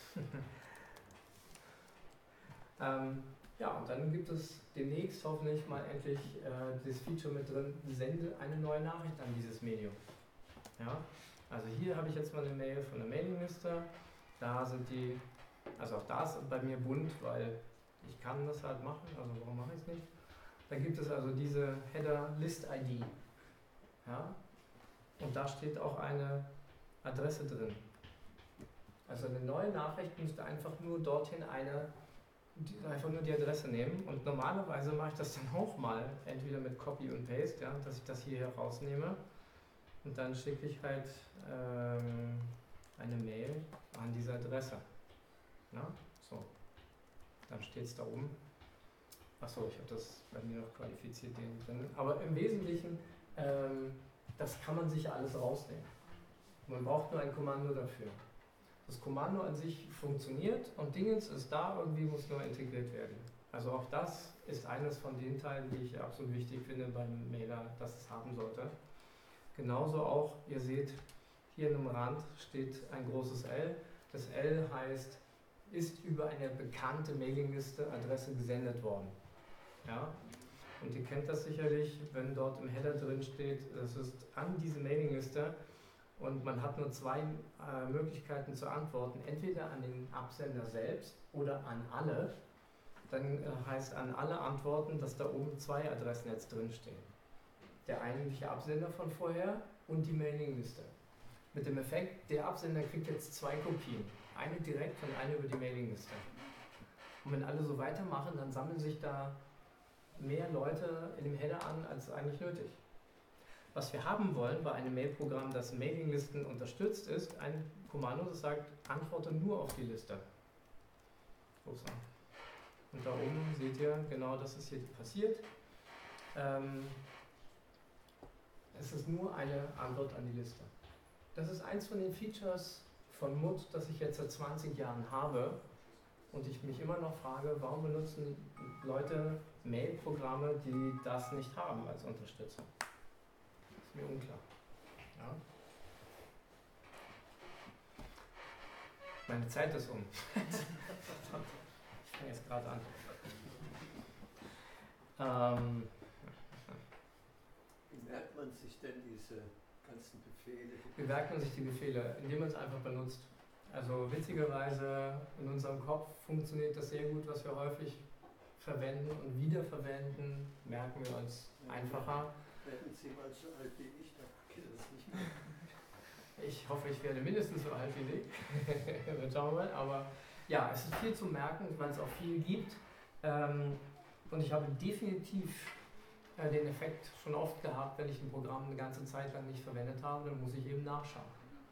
Ja, und dann gibt es demnächst hoffentlich mal endlich das Feature mit drin, sende eine neue Nachricht an dieses Medium. Ja? Also hier habe ich jetzt mal eine Mail von der Mailingliste, da sind die, also auch da ist bei mir bunt, weil ich kann das halt machen, also warum mache ich es nicht? Dann gibt es also diese Header-List-ID. Ja? Und da steht auch eine Adresse drin. Also eine neue Nachricht müsste einfach nur dorthin einfach nur die Adresse nehmen. Und normalerweise mache ich das dann auch mal, entweder mit Copy und Paste, ja, dass ich das hier rausnehme. Und dann schicke ich halt eine Mail an diese Adresse. Ja? So. Dann steht es da oben. Achso, ich habe das bei mir noch qualifiziert drin. Aber im Wesentlichen, das kann man sich alles rausnehmen. Man braucht nur ein Kommando dafür. Das Kommando an sich funktioniert und Dingens ist da, irgendwie muss nur integriert werden. Also auch das ist eines von den Teilen, die ich absolut wichtig finde beim Mailer, dass es haben sollte. Genauso auch, ihr seht, hier im Rand steht ein großes L. Das L heißt, ist über eine bekannte Mailingliste Adresse gesendet worden. Ja? Und ihr kennt das sicherlich, wenn dort im Header drin steht, das ist an diese Mailingliste und man hat nur zwei Möglichkeiten zu antworten, entweder an den Absender selbst oder an alle. Dann heißt an alle antworten, dass da oben zwei Adressen jetzt drin stehen. Der eigentliche Absender von vorher und die Mailingliste. Mit dem Effekt, der Absender kriegt jetzt zwei Kopien. Eine direkt und eine über die Mailingliste. Und wenn alle so weitermachen, dann sammeln sich da mehr Leute in dem Header an, als eigentlich nötig. Was wir haben wollen bei einem Mailprogramm, das Mailinglisten unterstützt, ist ein Kommando, das sagt, antworte nur auf die Liste. Und da oben seht ihr genau, das ist hier passiert. Es ist nur eine Antwort an die Liste. Das ist eins von den Features von Mut, das ich jetzt seit 20 Jahren habe und ich mich immer noch frage, warum benutzen Leute Mail-Programme, die das nicht haben als Unterstützung? Das ist mir unklar. Ja? Meine Zeit ist um. Ich fange jetzt gerade an. Wie merkt man sich denn diese ganzen Befehle? Wie merkt man sich die Befehle? Indem man es einfach benutzt. Also witzigerweise in unserem Kopf funktioniert das sehr gut, was wir häufig verwenden und wiederverwenden, merken wir uns einfacher. Werden Sie mal so alt wie ich, dann geht das nicht mehr. Ich hoffe, ich werde mindestens so alt wie Sie. Dann schauen wir mal. Aber ja, es ist viel zu merken, weil es auch viel gibt. Und ich habe definitiv den Effekt schon oft gehabt, wenn ich ein Programm eine ganze Zeit lang nicht verwendet habe, dann muss ich eben nachschauen.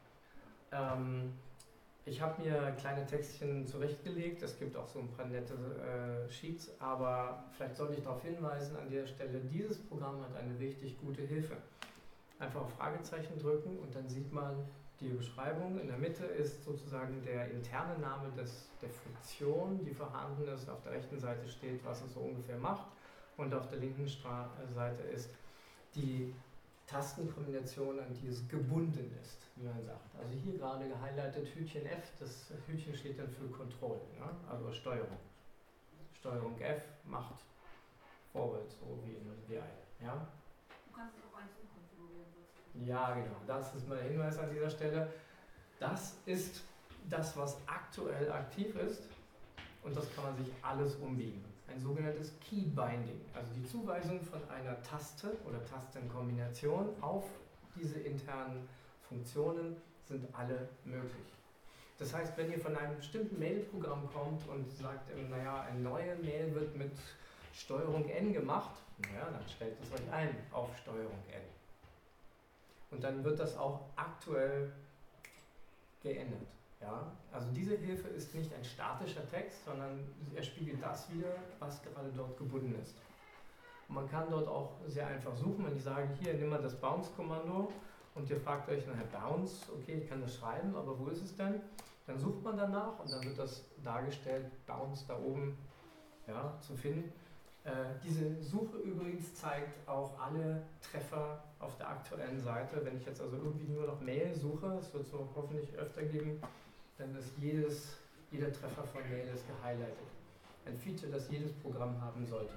Ich habe mir kleine Textchen zurechtgelegt, es gibt auch so ein paar nette Sheets, aber vielleicht sollte ich darauf hinweisen an der Stelle, dieses Programm hat eine richtig gute Hilfe. Einfach auf Fragezeichen drücken und dann sieht man die Beschreibung. In der Mitte ist sozusagen der interne Name der Funktion, die vorhanden ist. Auf der rechten Seite steht, was es so ungefähr macht. Und auf der linken Seite ist die Tastenkombination, an die es gebunden ist, wie man sagt. Also hier gerade gehighlightet Hütchen F, das Hütchen steht dann für Control, ja? Also Steuerung. Steuerung F macht Forward, so wie in VI. Ja? Du kannst es auch einzeln konfigurieren. Ja, genau. Das ist mein Hinweis an dieser Stelle. Das ist das, was aktuell aktiv ist und das kann man sich alles umbiegen. Ein sogenanntes Key Binding, also die Zuweisung von einer Taste oder Tastenkombination auf diese internen Funktionen sind alle möglich. Das heißt, wenn ihr von einem bestimmten Mail-Programm kommt und sagt, naja, eine neue Mail wird mit Steuerung N gemacht, naja, dann stellt es euch ein auf Steuerung N. Und dann wird das auch aktuell geändert. Ja? Also diese Hilfe ist nicht ein statischer Text, sondern er spiegelt das wider, was gerade dort gebunden ist. Und man kann dort auch sehr einfach suchen, wenn ich sage, hier nimm mal das Bounce-Kommando und ihr fragt euch nachher Bounce, okay, ich kann das schreiben, aber wo ist es denn? Dann sucht man danach und dann wird das dargestellt, Bounce da oben ja, zu finden. Diese Suche übrigens zeigt auch alle Treffer auf der aktuellen Seite. Wenn ich jetzt also irgendwie nur noch Mail suche, das wird es noch hoffentlich öfter geben, dann ist jeder Treffer von Mail ist gehighlightet. Ein Feature, das jedes Programm haben sollte.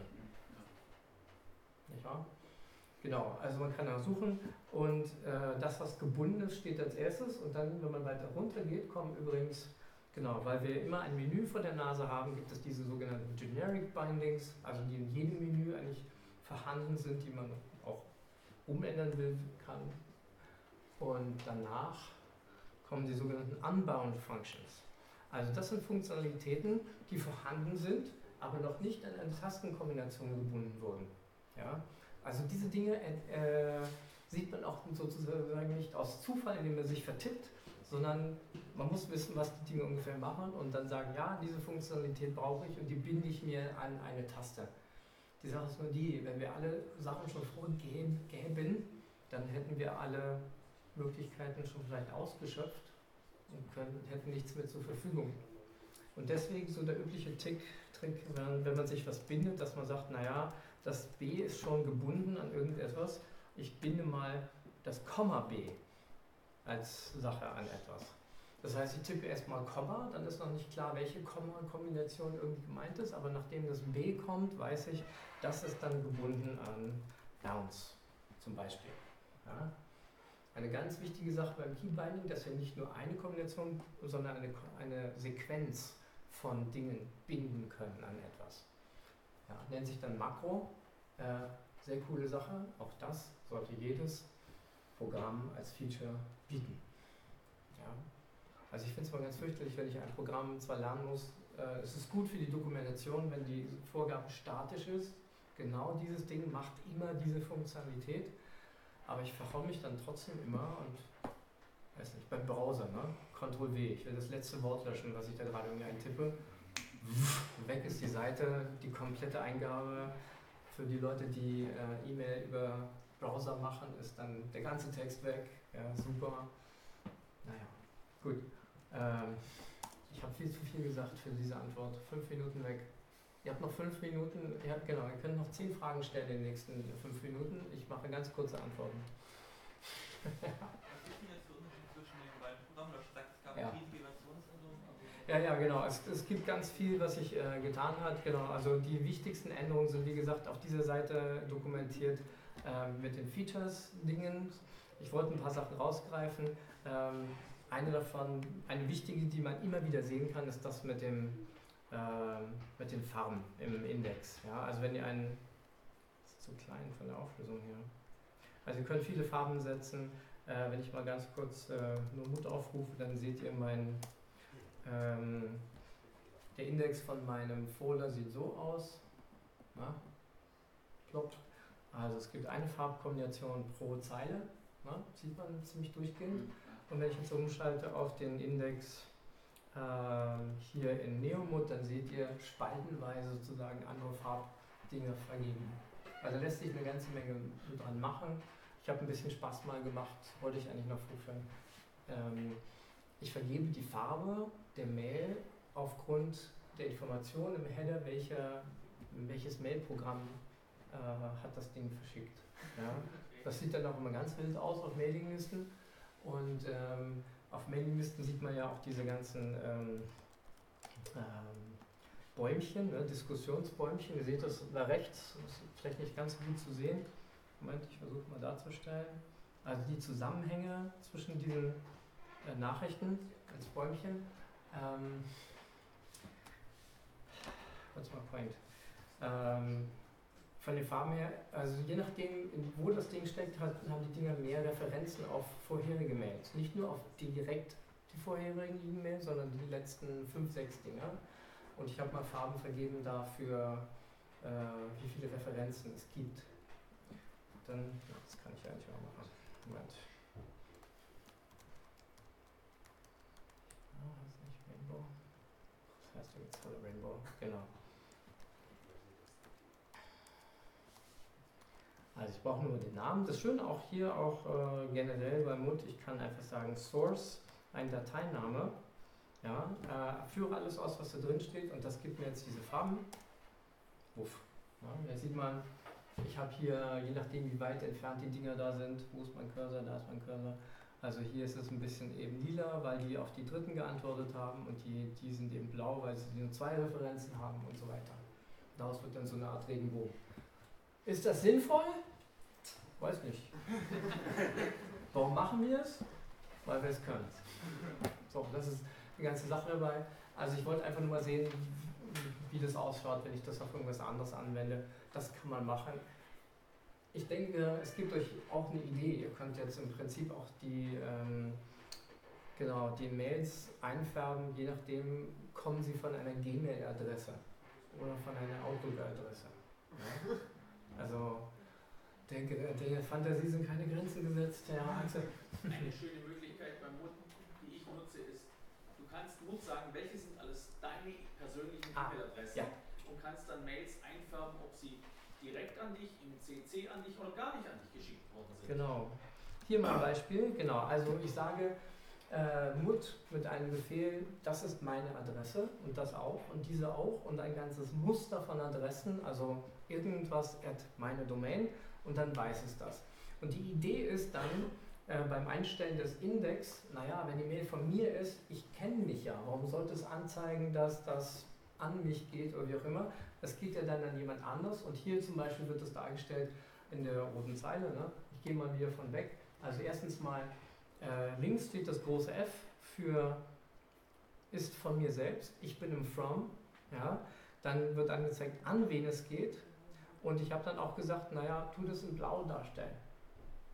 Nicht wahr? Genau, also man kann da suchen und das, was gebunden ist, steht als erstes und dann, wenn man weiter runter geht, kommen übrigens, genau, weil wir immer ein Menü vor der Nase haben, gibt es diese sogenannten Generic Bindings, also die in jedem Menü eigentlich vorhanden sind, die man auch umändern will kann. Und danach kommen die sogenannten Unbound Functions. Also das sind Funktionalitäten, die vorhanden sind, aber noch nicht an eine Tastenkombination gebunden wurden. Ja? Also diese Dinge sieht man auch sozusagen nicht aus Zufall, indem man sich vertippt, sondern man muss wissen, was die Dinge ungefähr machen und dann sagen, ja, diese Funktionalität brauche ich und die binde ich mir an eine Taste. Die Sache ist nur die, wenn wir alle Sachen schon vorgeben, dann hätten wir alle Möglichkeiten schon vielleicht ausgeschöpft und hätten nichts mehr zur Verfügung. Und deswegen so der übliche Trick, wenn man sich was bindet, dass man sagt, naja, das B ist schon gebunden an irgendetwas, ich binde mal das Komma B als Sache an etwas. Das heißt, ich tippe erstmal Komma, dann ist noch nicht klar, welche Komma-Kombination irgendwie gemeint ist, aber nachdem das B kommt, weiß ich, das ist dann gebunden an Nouns zum Beispiel. Ja? Eine ganz wichtige Sache beim Keybinding, dass wir nicht nur eine Kombination, sondern eine Sequenz von Dingen binden können an etwas. Ja, nennt sich dann Makro. Sehr coole Sache. Auch das sollte jedes Programm als Feature bieten. Ja. Also ich finde es mal ganz fürchterlich, wenn ich ein Programm zwar lernen muss, es ist gut für die Dokumentation, wenn die Vorgabe statisch ist. Genau dieses Ding macht immer diese Funktionalität, aber ich verhaue mich dann trotzdem immer und weiß nicht, beim Browser, ne? Ctrl-W, ich will das letzte Wort löschen, was ich da gerade irgendwie eintippe. Weg ist die Seite, die komplette Eingabe. Für die Leute, die E-Mail über Browser machen, ist dann der ganze Text weg. Ja, super. Naja, gut. Ich habe viel zu viel gesagt für diese Antwort. 5 Minuten weg. Ihr habt noch 5 Minuten. Ja, genau, ihr könnt noch 10 Fragen stellen in den nächsten 5 Minuten. Ich mache ganz kurze Antworten. Was gibt denn jetzt für Unterschied zwischen den beiden Programmen? Du sagst, es gab Ja. riesige Versionsänderungen. Ja, genau. Es gibt ganz viel, was sich getan hat. Genau. Also die wichtigsten Änderungen sind, wie gesagt, auf dieser Seite dokumentiert mit den Features-Dingen. Ich wollte ein paar Sachen rausgreifen. Eine davon, eine wichtige, die man immer wieder sehen kann, ist das mit den Farben im Index. Ja, also wenn ihr einen, das ist zu klein von der Auflösung hier. Also ihr könnt viele Farben setzen. Wenn ich mal ganz kurz nur Mut aufrufe, dann seht ihr der Index von meinem Folder sieht so aus. Na? Plopp. Also es gibt eine Farbkombination pro Zeile. Na? Sieht man ziemlich durchgehend. Und wenn ich jetzt umschalte auf den Index hier in Neomod, dann seht ihr spaltenweise sozusagen andere Farbdinge vergeben. Also lässt sich eine ganze Menge dran machen. Ich habe ein bisschen Spaß mal gemacht, wollte ich eigentlich noch vorführen. Ich vergebe die Farbe der Mail aufgrund der Information im Header, welches Mailprogramm hat das Ding verschickt. Ja? Das sieht dann auch immer ganz wild aus auf Mailinglisten. Und auf Mailinglisten sieht man ja auch diese ganzen Bäumchen, ne, Diskussionsbäumchen. Ihr seht das da rechts, das ist vielleicht nicht ganz so gut zu sehen. Moment, ich versuche mal darzustellen. Also die Zusammenhänge zwischen diesen Nachrichten als Bäumchen. What's my point? Von den Farben her, also je nachdem, wo das Ding steckt, haben die Dinger mehr Referenzen auf vorherige Mails. Nicht nur auf direkt die vorherigen E-Mails, sondern die letzten 5, 6 Dinger. Und ich habe mal Farben vergeben dafür, wie viele Referenzen es gibt. Dann, das kann ich eigentlich auch machen. Moment. Heißt nicht Rainbow? Das heißt jetzt voll Rainbow, genau. Also ich brauche nur den Namen. Das Schöne auch hier, generell bei Mut, ich kann einfach sagen Source, ein Dateiname. Ja, führe alles aus, was da drin steht, und das gibt mir jetzt diese Farben. Uff. Ja, jetzt sieht man, ich habe hier, je nachdem wie weit entfernt die Dinger da sind, wo ist mein Cursor, da ist mein Cursor. Also hier ist es ein bisschen eben lila, weil die auf die dritten geantwortet haben, und die sind eben blau, weil sie nur 2 Referenzen haben und so weiter. Daraus wird dann so eine Art Regenbogen. Ist das sinnvoll? Weiß nicht. Warum machen wir es? Weil wir es können. So, das ist die ganze Sache dabei. Also ich wollte einfach nur mal sehen, wie das ausschaut, wenn ich das auf irgendwas anderes anwende. Das kann man machen. Ich denke, es gibt euch auch eine Idee. Ihr könnt jetzt im Prinzip auch die Mails einfärben, je nachdem kommen sie von einer Gmail-Adresse oder von einer Outlook-Adresse. Ja? Also der Fantasie sind keine Grenzen gesetzt, Herr Axel. Eine schöne Möglichkeit beim Mut, die ich nutze, ist, du kannst Mut sagen, welche sind alles deine persönlichen E-Mail-Adressen, ja, und kannst dann Mails einfärben, ob sie direkt an dich, im CC an dich oder gar nicht an dich geschickt worden sind. Genau. Hier mal ein Beispiel. Genau, also ich sage Mut mit einem Befehl, das ist meine Adresse und das auch und diese auch und ein ganzes Muster von Adressen, also irgendwas at meine Domain, und dann weiß es das. Und die Idee ist dann beim Einstellen des Index, naja, wenn die Mail von mir ist, ich kenne mich ja, warum sollte es anzeigen, dass das an mich geht oder wie auch immer. Das geht ja dann an jemand anders, und hier zum Beispiel wird das dargestellt in der roten Zeile. Ne? Ich gehe mal wieder von weg. Also erstens mal links steht das große F für ist von mir selbst. Ich bin im From. Ja? Dann wird angezeigt, an wen es geht. Und ich habe dann auch gesagt, naja, tu das in blau darstellen.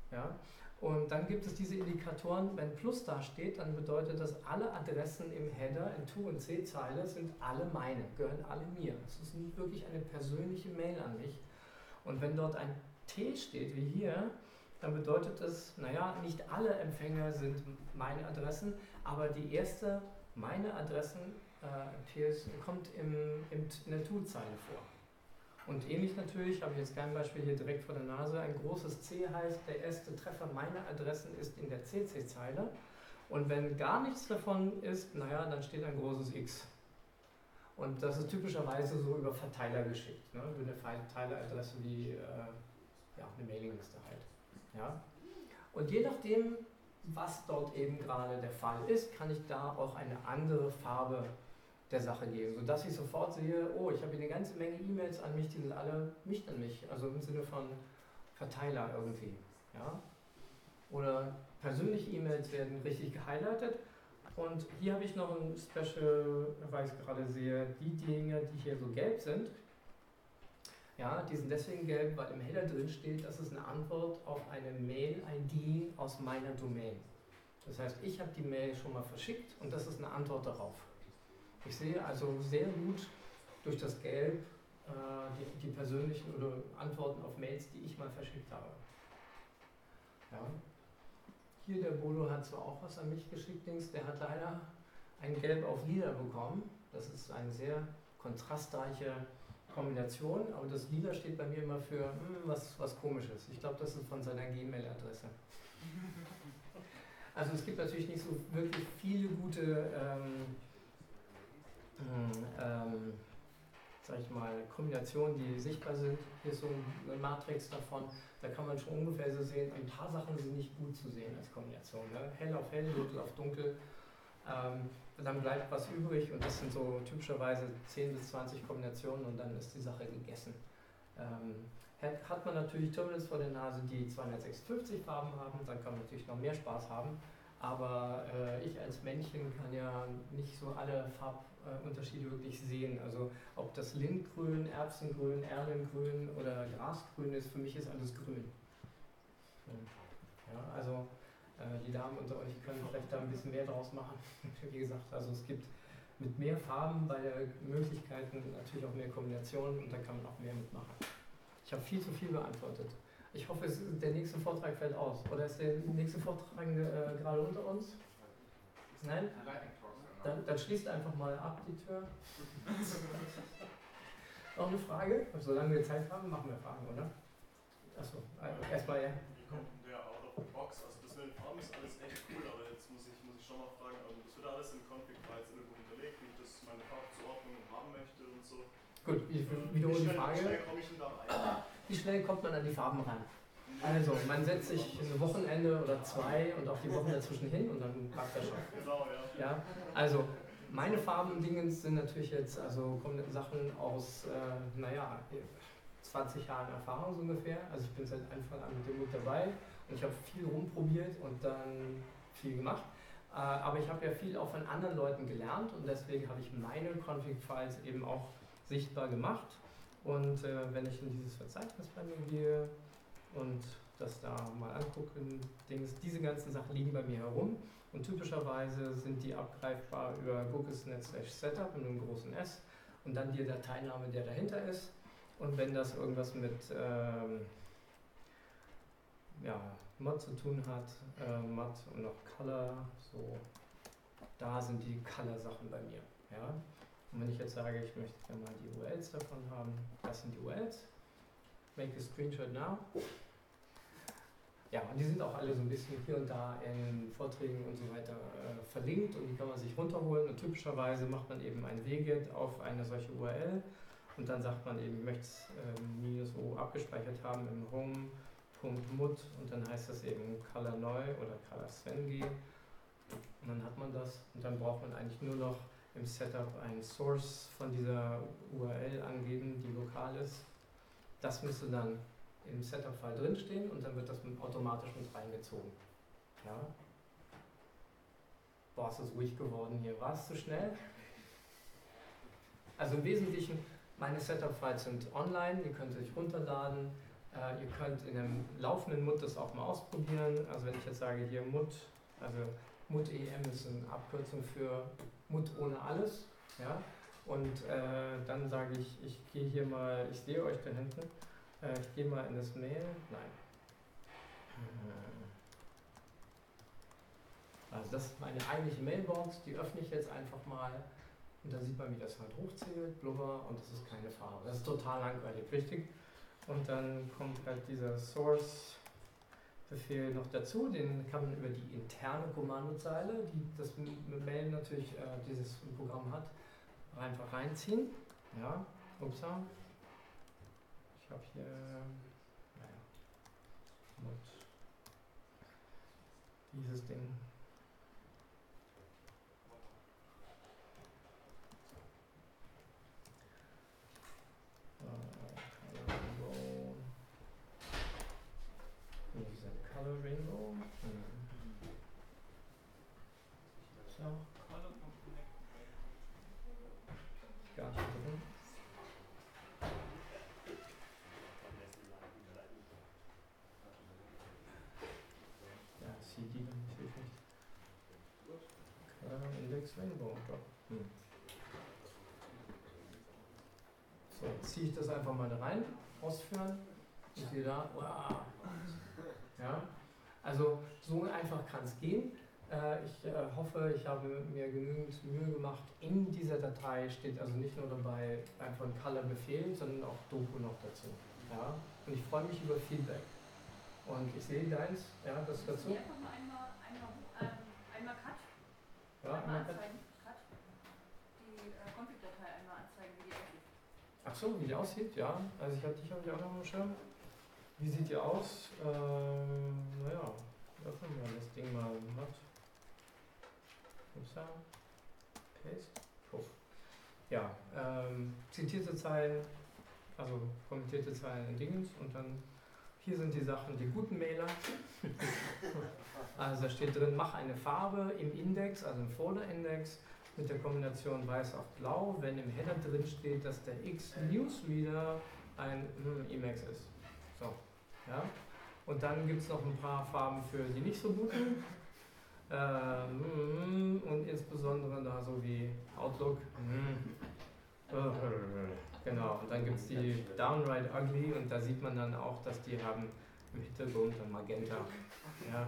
Ja? Und dann gibt es diese Indikatoren, wenn Plus da steht, dann bedeutet das, alle Adressen im Header, in To- und C-Zeile sind alle meine, gehören alle mir. Es ist nicht wirklich eine persönliche Mail an mich. Und wenn dort ein T steht, wie hier, dann bedeutet das, naja, nicht alle Empfänger sind meine Adressen, aber die erste, meine Adressen, kommt in der To-Zeile vor. Und ähnlich natürlich, habe ich jetzt kein Beispiel hier direkt vor der Nase, ein großes C heißt, der erste Treffer meiner Adressen ist in der CC-Zeile. Und wenn gar nichts davon ist, naja, dann steht ein großes X. Und das ist typischerweise so über Verteiler geschickt, ne? Über eine Verteileradresse wie eine Mailingliste halt. Ja? Und je nachdem, was dort eben gerade der Fall ist, kann ich da auch eine andere Farbe der Sache geben, sodass ich sofort sehe, oh, ich habe hier eine ganze Menge E-Mails an mich, die sind alle nicht an mich, also im Sinne von Verteiler irgendwie. Ja? Oder persönliche E-Mails werden richtig gehighlightet. Und hier habe ich noch ein Special, weil ich gerade sehe, die Dinge, die hier so gelb sind, ja, die sind deswegen gelb, weil im Header drin steht, das ist eine Antwort auf eine Mail-ID aus meiner Domain. Das heißt, ich habe die Mail schon mal verschickt und das ist eine Antwort darauf. Ich sehe also sehr gut durch das Gelb die persönlichen oder Antworten auf Mails, die ich mal verschickt habe. Ja. Hier der Bodo hat zwar auch was an mich geschickt, der hat leider ein Gelb auf Lila bekommen. Das ist eine sehr kontrastreiche Kombination, aber das Lila steht bei mir immer für was Komisches. Ich glaube, das ist von seiner Gmail-Adresse. Also es gibt natürlich nicht so wirklich viele gute sag ich mal, Kombinationen, die sichtbar sind. Hier ist so eine Matrix davon, da kann man schon ungefähr so sehen, ein paar Sachen sind nicht gut zu sehen als Kombination. Ne? Hell auf hell, dunkel auf dunkel. Dann bleibt was übrig und das sind so typischerweise 10 bis 20 Kombinationen und dann ist die Sache gegessen. Hat man natürlich Terminals vor der Nase, die 256 Farben haben, dann kann man natürlich noch mehr Spaß haben. Aber ich als Männchen kann ja nicht so alle Farbunterschiede wirklich sehen. Also ob das Lindgrün, Erbsengrün, Erlengrün oder Grasgrün ist, für mich ist alles grün. Ja, also die Damen unter euch können vielleicht da ein bisschen mehr draus machen. Wie gesagt, also es gibt mit mehr Farben bei den Möglichkeiten natürlich auch mehr Kombinationen und da kann man auch mehr mitmachen. Ich habe viel zu viel beantwortet. Ich hoffe, der nächste Vortrag fällt aus. Oder ist der nächste Vortrag gerade unter uns? Nein? Dann schließt einfach mal ab die Tür. Noch eine Frage? Solange wir Zeit haben, machen wir Fragen, oder? Achso, erstmal ja. Wie kommt denn der out of the box? Also das mit den Farben ist alles echt cool, aber jetzt muss ich schon mal fragen, also das wird alles in Config-Files irgendwo hinterlegt, wie ich das meine Farbzuordnung haben möchte und so. Gut, ich wiederhole die Frage. Wie schnell komme ich denn da rein? Wie schnell kommt man an die Farben ran? Also, man setzt sich ein Wochenende oder zwei und auch die Wochen dazwischen hin und dann packt er schon. Genau, ja. Ja, also, meine Farbendingens sind natürlich jetzt, also kommen Sachen aus, 20 Jahren Erfahrung so ungefähr. Also ich bin seit Anfang an mit dem Mut dabei und ich habe viel rumprobiert und dann viel gemacht. Aber ich habe ja viel auch von anderen Leuten gelernt und deswegen habe ich meine Config-Files eben auch sichtbar gemacht. Und wenn ich in dieses Verzeichnis bei mir gehe und das da mal angucke, diese ganzen Sachen liegen bei mir herum und typischerweise sind die abgreifbar über googlesnet/setup mit einem großen S und dann der Dateiname, der dahinter ist. Und wenn das irgendwas mit Mod zu tun hat, Mod und noch Color, so, da sind die Color-Sachen bei mir. Ja? Und wenn ich jetzt sage, ich möchte gerne mal die URLs davon haben, das sind die URLs. Make a screenshot now. Ja, und die sind auch alle so ein bisschen hier und da in Vorträgen und so weiter verlinkt und die kann man sich runterholen. Und typischerweise macht man eben ein WGET auf eine solche URL und dann sagt man eben, ich möchte es -o abgespeichert haben im home.mut und dann heißt das eben color neu oder color svng und dann hat man das und dann braucht man eigentlich nur noch im Setup ein Source von dieser URL angeben, die lokal ist. Das müsste dann im Setup-File drinstehen und dann wird das automatisch mit reingezogen. Ja? Boah, ist das ruhig geworden hier. War es zu schnell? Also im Wesentlichen, meine Setup-Files sind online, die könnt ihr euch runterladen. Ihr könnt in einem laufenden MUT das auch mal ausprobieren. Also wenn ich jetzt sage hier MUT, also MUT-EM ist eine Abkürzung für MUT ohne alles. Ja? Und dann sage ich, ich gehe hier mal, ich sehe euch da hinten, ich gehe mal in das Mail, nein. Also das ist meine eigentliche Mailbox, die öffne ich jetzt einfach mal und da sieht man, wie das halt hochzählt, blubber, und das ist keine Farbe. Das ist total langweilig, richtig? Und dann kommt halt dieser Source-Befehl noch dazu, den kann man über die interne Kommandozeile, die das Mail natürlich dieses Programm hat, einfach reinziehen. Ja, upsa. Ich habe hier, naja, dieses Ding. Color Rainbow. So. Gar nicht drin. Ja, CD dann natürlich nicht. Color Index Rainbow. So, jetzt ziehe ich das einfach mal da rein, ausführen. Ich sehe da, wow. Ja, also so einfach kann es gehen. Ich hoffe, ich habe mir genügend Mühe gemacht. In dieser Datei steht also nicht nur dabei einfach ein Color-Befehl, sondern auch Doku noch dazu. Ja? Und ich freue mich über Feedback. Und ich sehe deins, ja, das dazu. Einfach mal einmal Cut. Ja, einmal Cut. Cut. Die Config-Datei einmal anzeigen, wie die aussieht. Ach so, wie die aussieht, ja. Also ich habe dich auch noch am Schirm. Wie sieht die aus? Naja, öffnen wir das Ding mal. Upsa. Paste. Puff. Ja, zitierte Zeilen, also kommentierte Zeilen in Dingens und dann hier sind die Sachen, die guten Mailer. Also da steht drin, mach eine Farbe im Index, also im Folder-Index mit der Kombination weiß auf blau, wenn im Header drin steht, dass der X-Newsreader ein Emacs ist. So, ja. Und dann gibt es noch ein paar Farben für die nicht so guten. Und insbesondere da so wie Outlook. Genau, und dann gibt es die Downright Ugly und da sieht man dann auch, dass die haben im Hintergrund ein Magenta. Ja.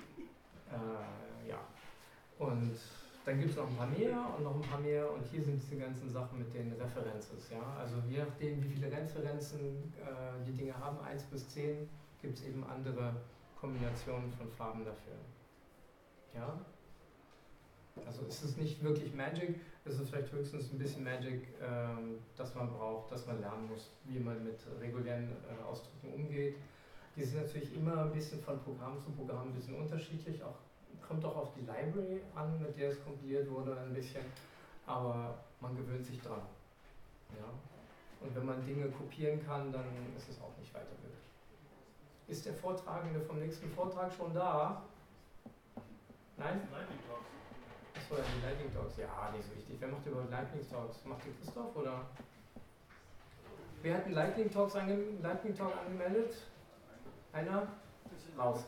Ja. Und dann gibt es noch ein paar mehr und noch ein paar mehr und hier sind diese ganzen Sachen mit den References. Ja. Also je nachdem, wie viele Referenzen die Dinge haben, 1 bis 10, gibt es eben andere Kombinationen von Farben dafür. Ja? Also es ist nicht wirklich Magic, es ist vielleicht höchstens ein bisschen Magic, das man braucht, dass man lernen muss, wie man mit regulären Ausdrücken umgeht. Die sind natürlich immer ein bisschen von Programm zu Programm ein bisschen unterschiedlich, auch, kommt auch auf die Library an, mit der es kompiliert wurde ein bisschen, aber man gewöhnt sich dran. Ja? Und wenn man Dinge kopieren kann, dann ist es auch nicht weiter wild. Ist der Vortragende vom nächsten Vortrag schon da? Nein? Lightning Talks. Achso, ja, die Lightning Talks. Ja, nicht so wichtig. Wer macht überhaupt Lightning Talks? Macht die Christoph oder? Wer hat einen Lightning Talk angemeldet? Einer? Raus.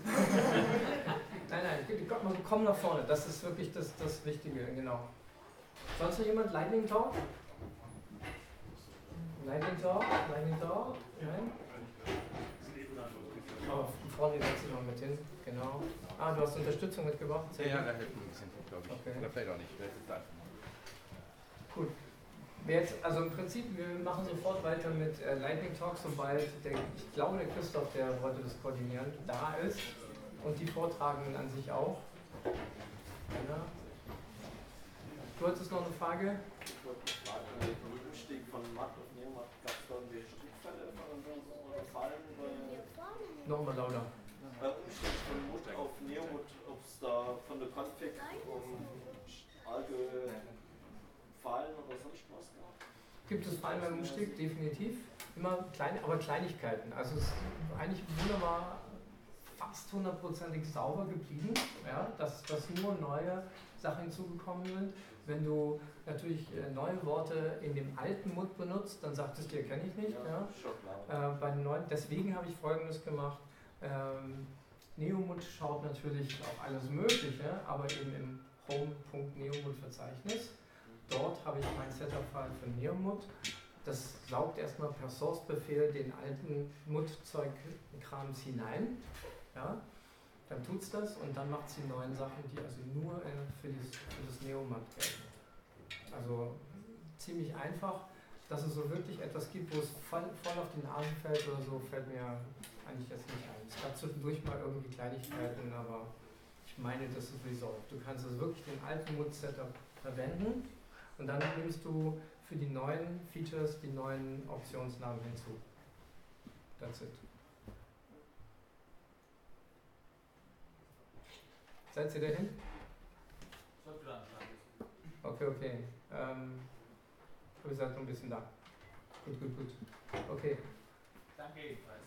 Nein, komm nach vorne. Das ist wirklich das Wichtige, genau. Sonst noch jemand? Lightning Talk? Lightning Talk? Nein? Aber vorne setzt sich noch mit hin, genau. Ah, du hast Unterstützung mitgebracht? Ja, da hilft ein bisschen, glaube ich. Okay. Oder vielleicht auch nicht. Gut. Also im Prinzip, wir machen sofort weiter mit Lightning Talk, sobald ich glaube, der Christoph, der wollte das koordinieren, da ist. Und die Vortragenden an sich auch. Ja. Du hattest noch eine Frage? Ich wollte fragen, beim Umstieg von Matt auf Neomat gab es da irgendwelche Strickfälle oder Fallen? Nochmal lauter. Beim Umstieg von Mut auf Neomut, ob es da von der Config arge Fallen oder sonst was gab? Gibt es Fallen beim Umstieg? Definitiv. Immer kleine, aber Kleinigkeiten. Also es ist eigentlich wunderbar fast 100%ig sauber geblieben, ja, dass nur neue Sachen hinzugekommen sind. Wenn du natürlich neue Worte in dem alten Mut benutzt, dann sagt es dir, kenne ich nicht. Ja. Schon klar. Bei den neuen, deswegen habe ich Folgendes gemacht. Neomut schaut natürlich auf alles Mögliche, aber eben im Home.neomut-Verzeichnis. Dort habe ich mein Setup-File für Neomut. Das saugt erstmal per Source-Befehl den alten Mut-Zeug-Krams hinein. Ja? Dann tut es das und dann macht es die neuen Sachen, die also nur für das Neomut gelten. Also ziemlich einfach, dass es so wirklich etwas gibt, wo es voll auf die Nase fällt oder so, fällt mir eigentlich jetzt nicht ein. Es gab zwischendurch mal irgendwie Kleinigkeiten, aber ich meine, das ist resolved. Du kannst also wirklich den alten Mut-Setup verwenden und dann nimmst du für die neuen Features die neuen Optionsnamen hinzu. That's it. Seid ihr dahin? Sollte dann sein. Okay. Wir seid noch ein bisschen da. Gut. Okay. Danke jedenfalls.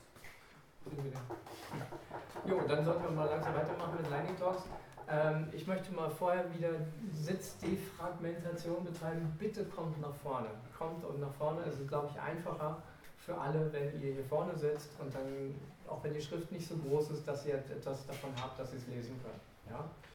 Jo, dann sollten wir mal langsam weitermachen mit Lightning Talks. Ich möchte mal vorher wieder Sitzdefragmentation betreiben. Bitte kommt nach vorne. Kommt und nach vorne. Es ist, glaube ich, einfacher für alle, wenn ihr hier vorne sitzt und dann, auch wenn die Schrift nicht so groß ist, dass ihr etwas davon habt, dass ihr es lesen könnt. Ja?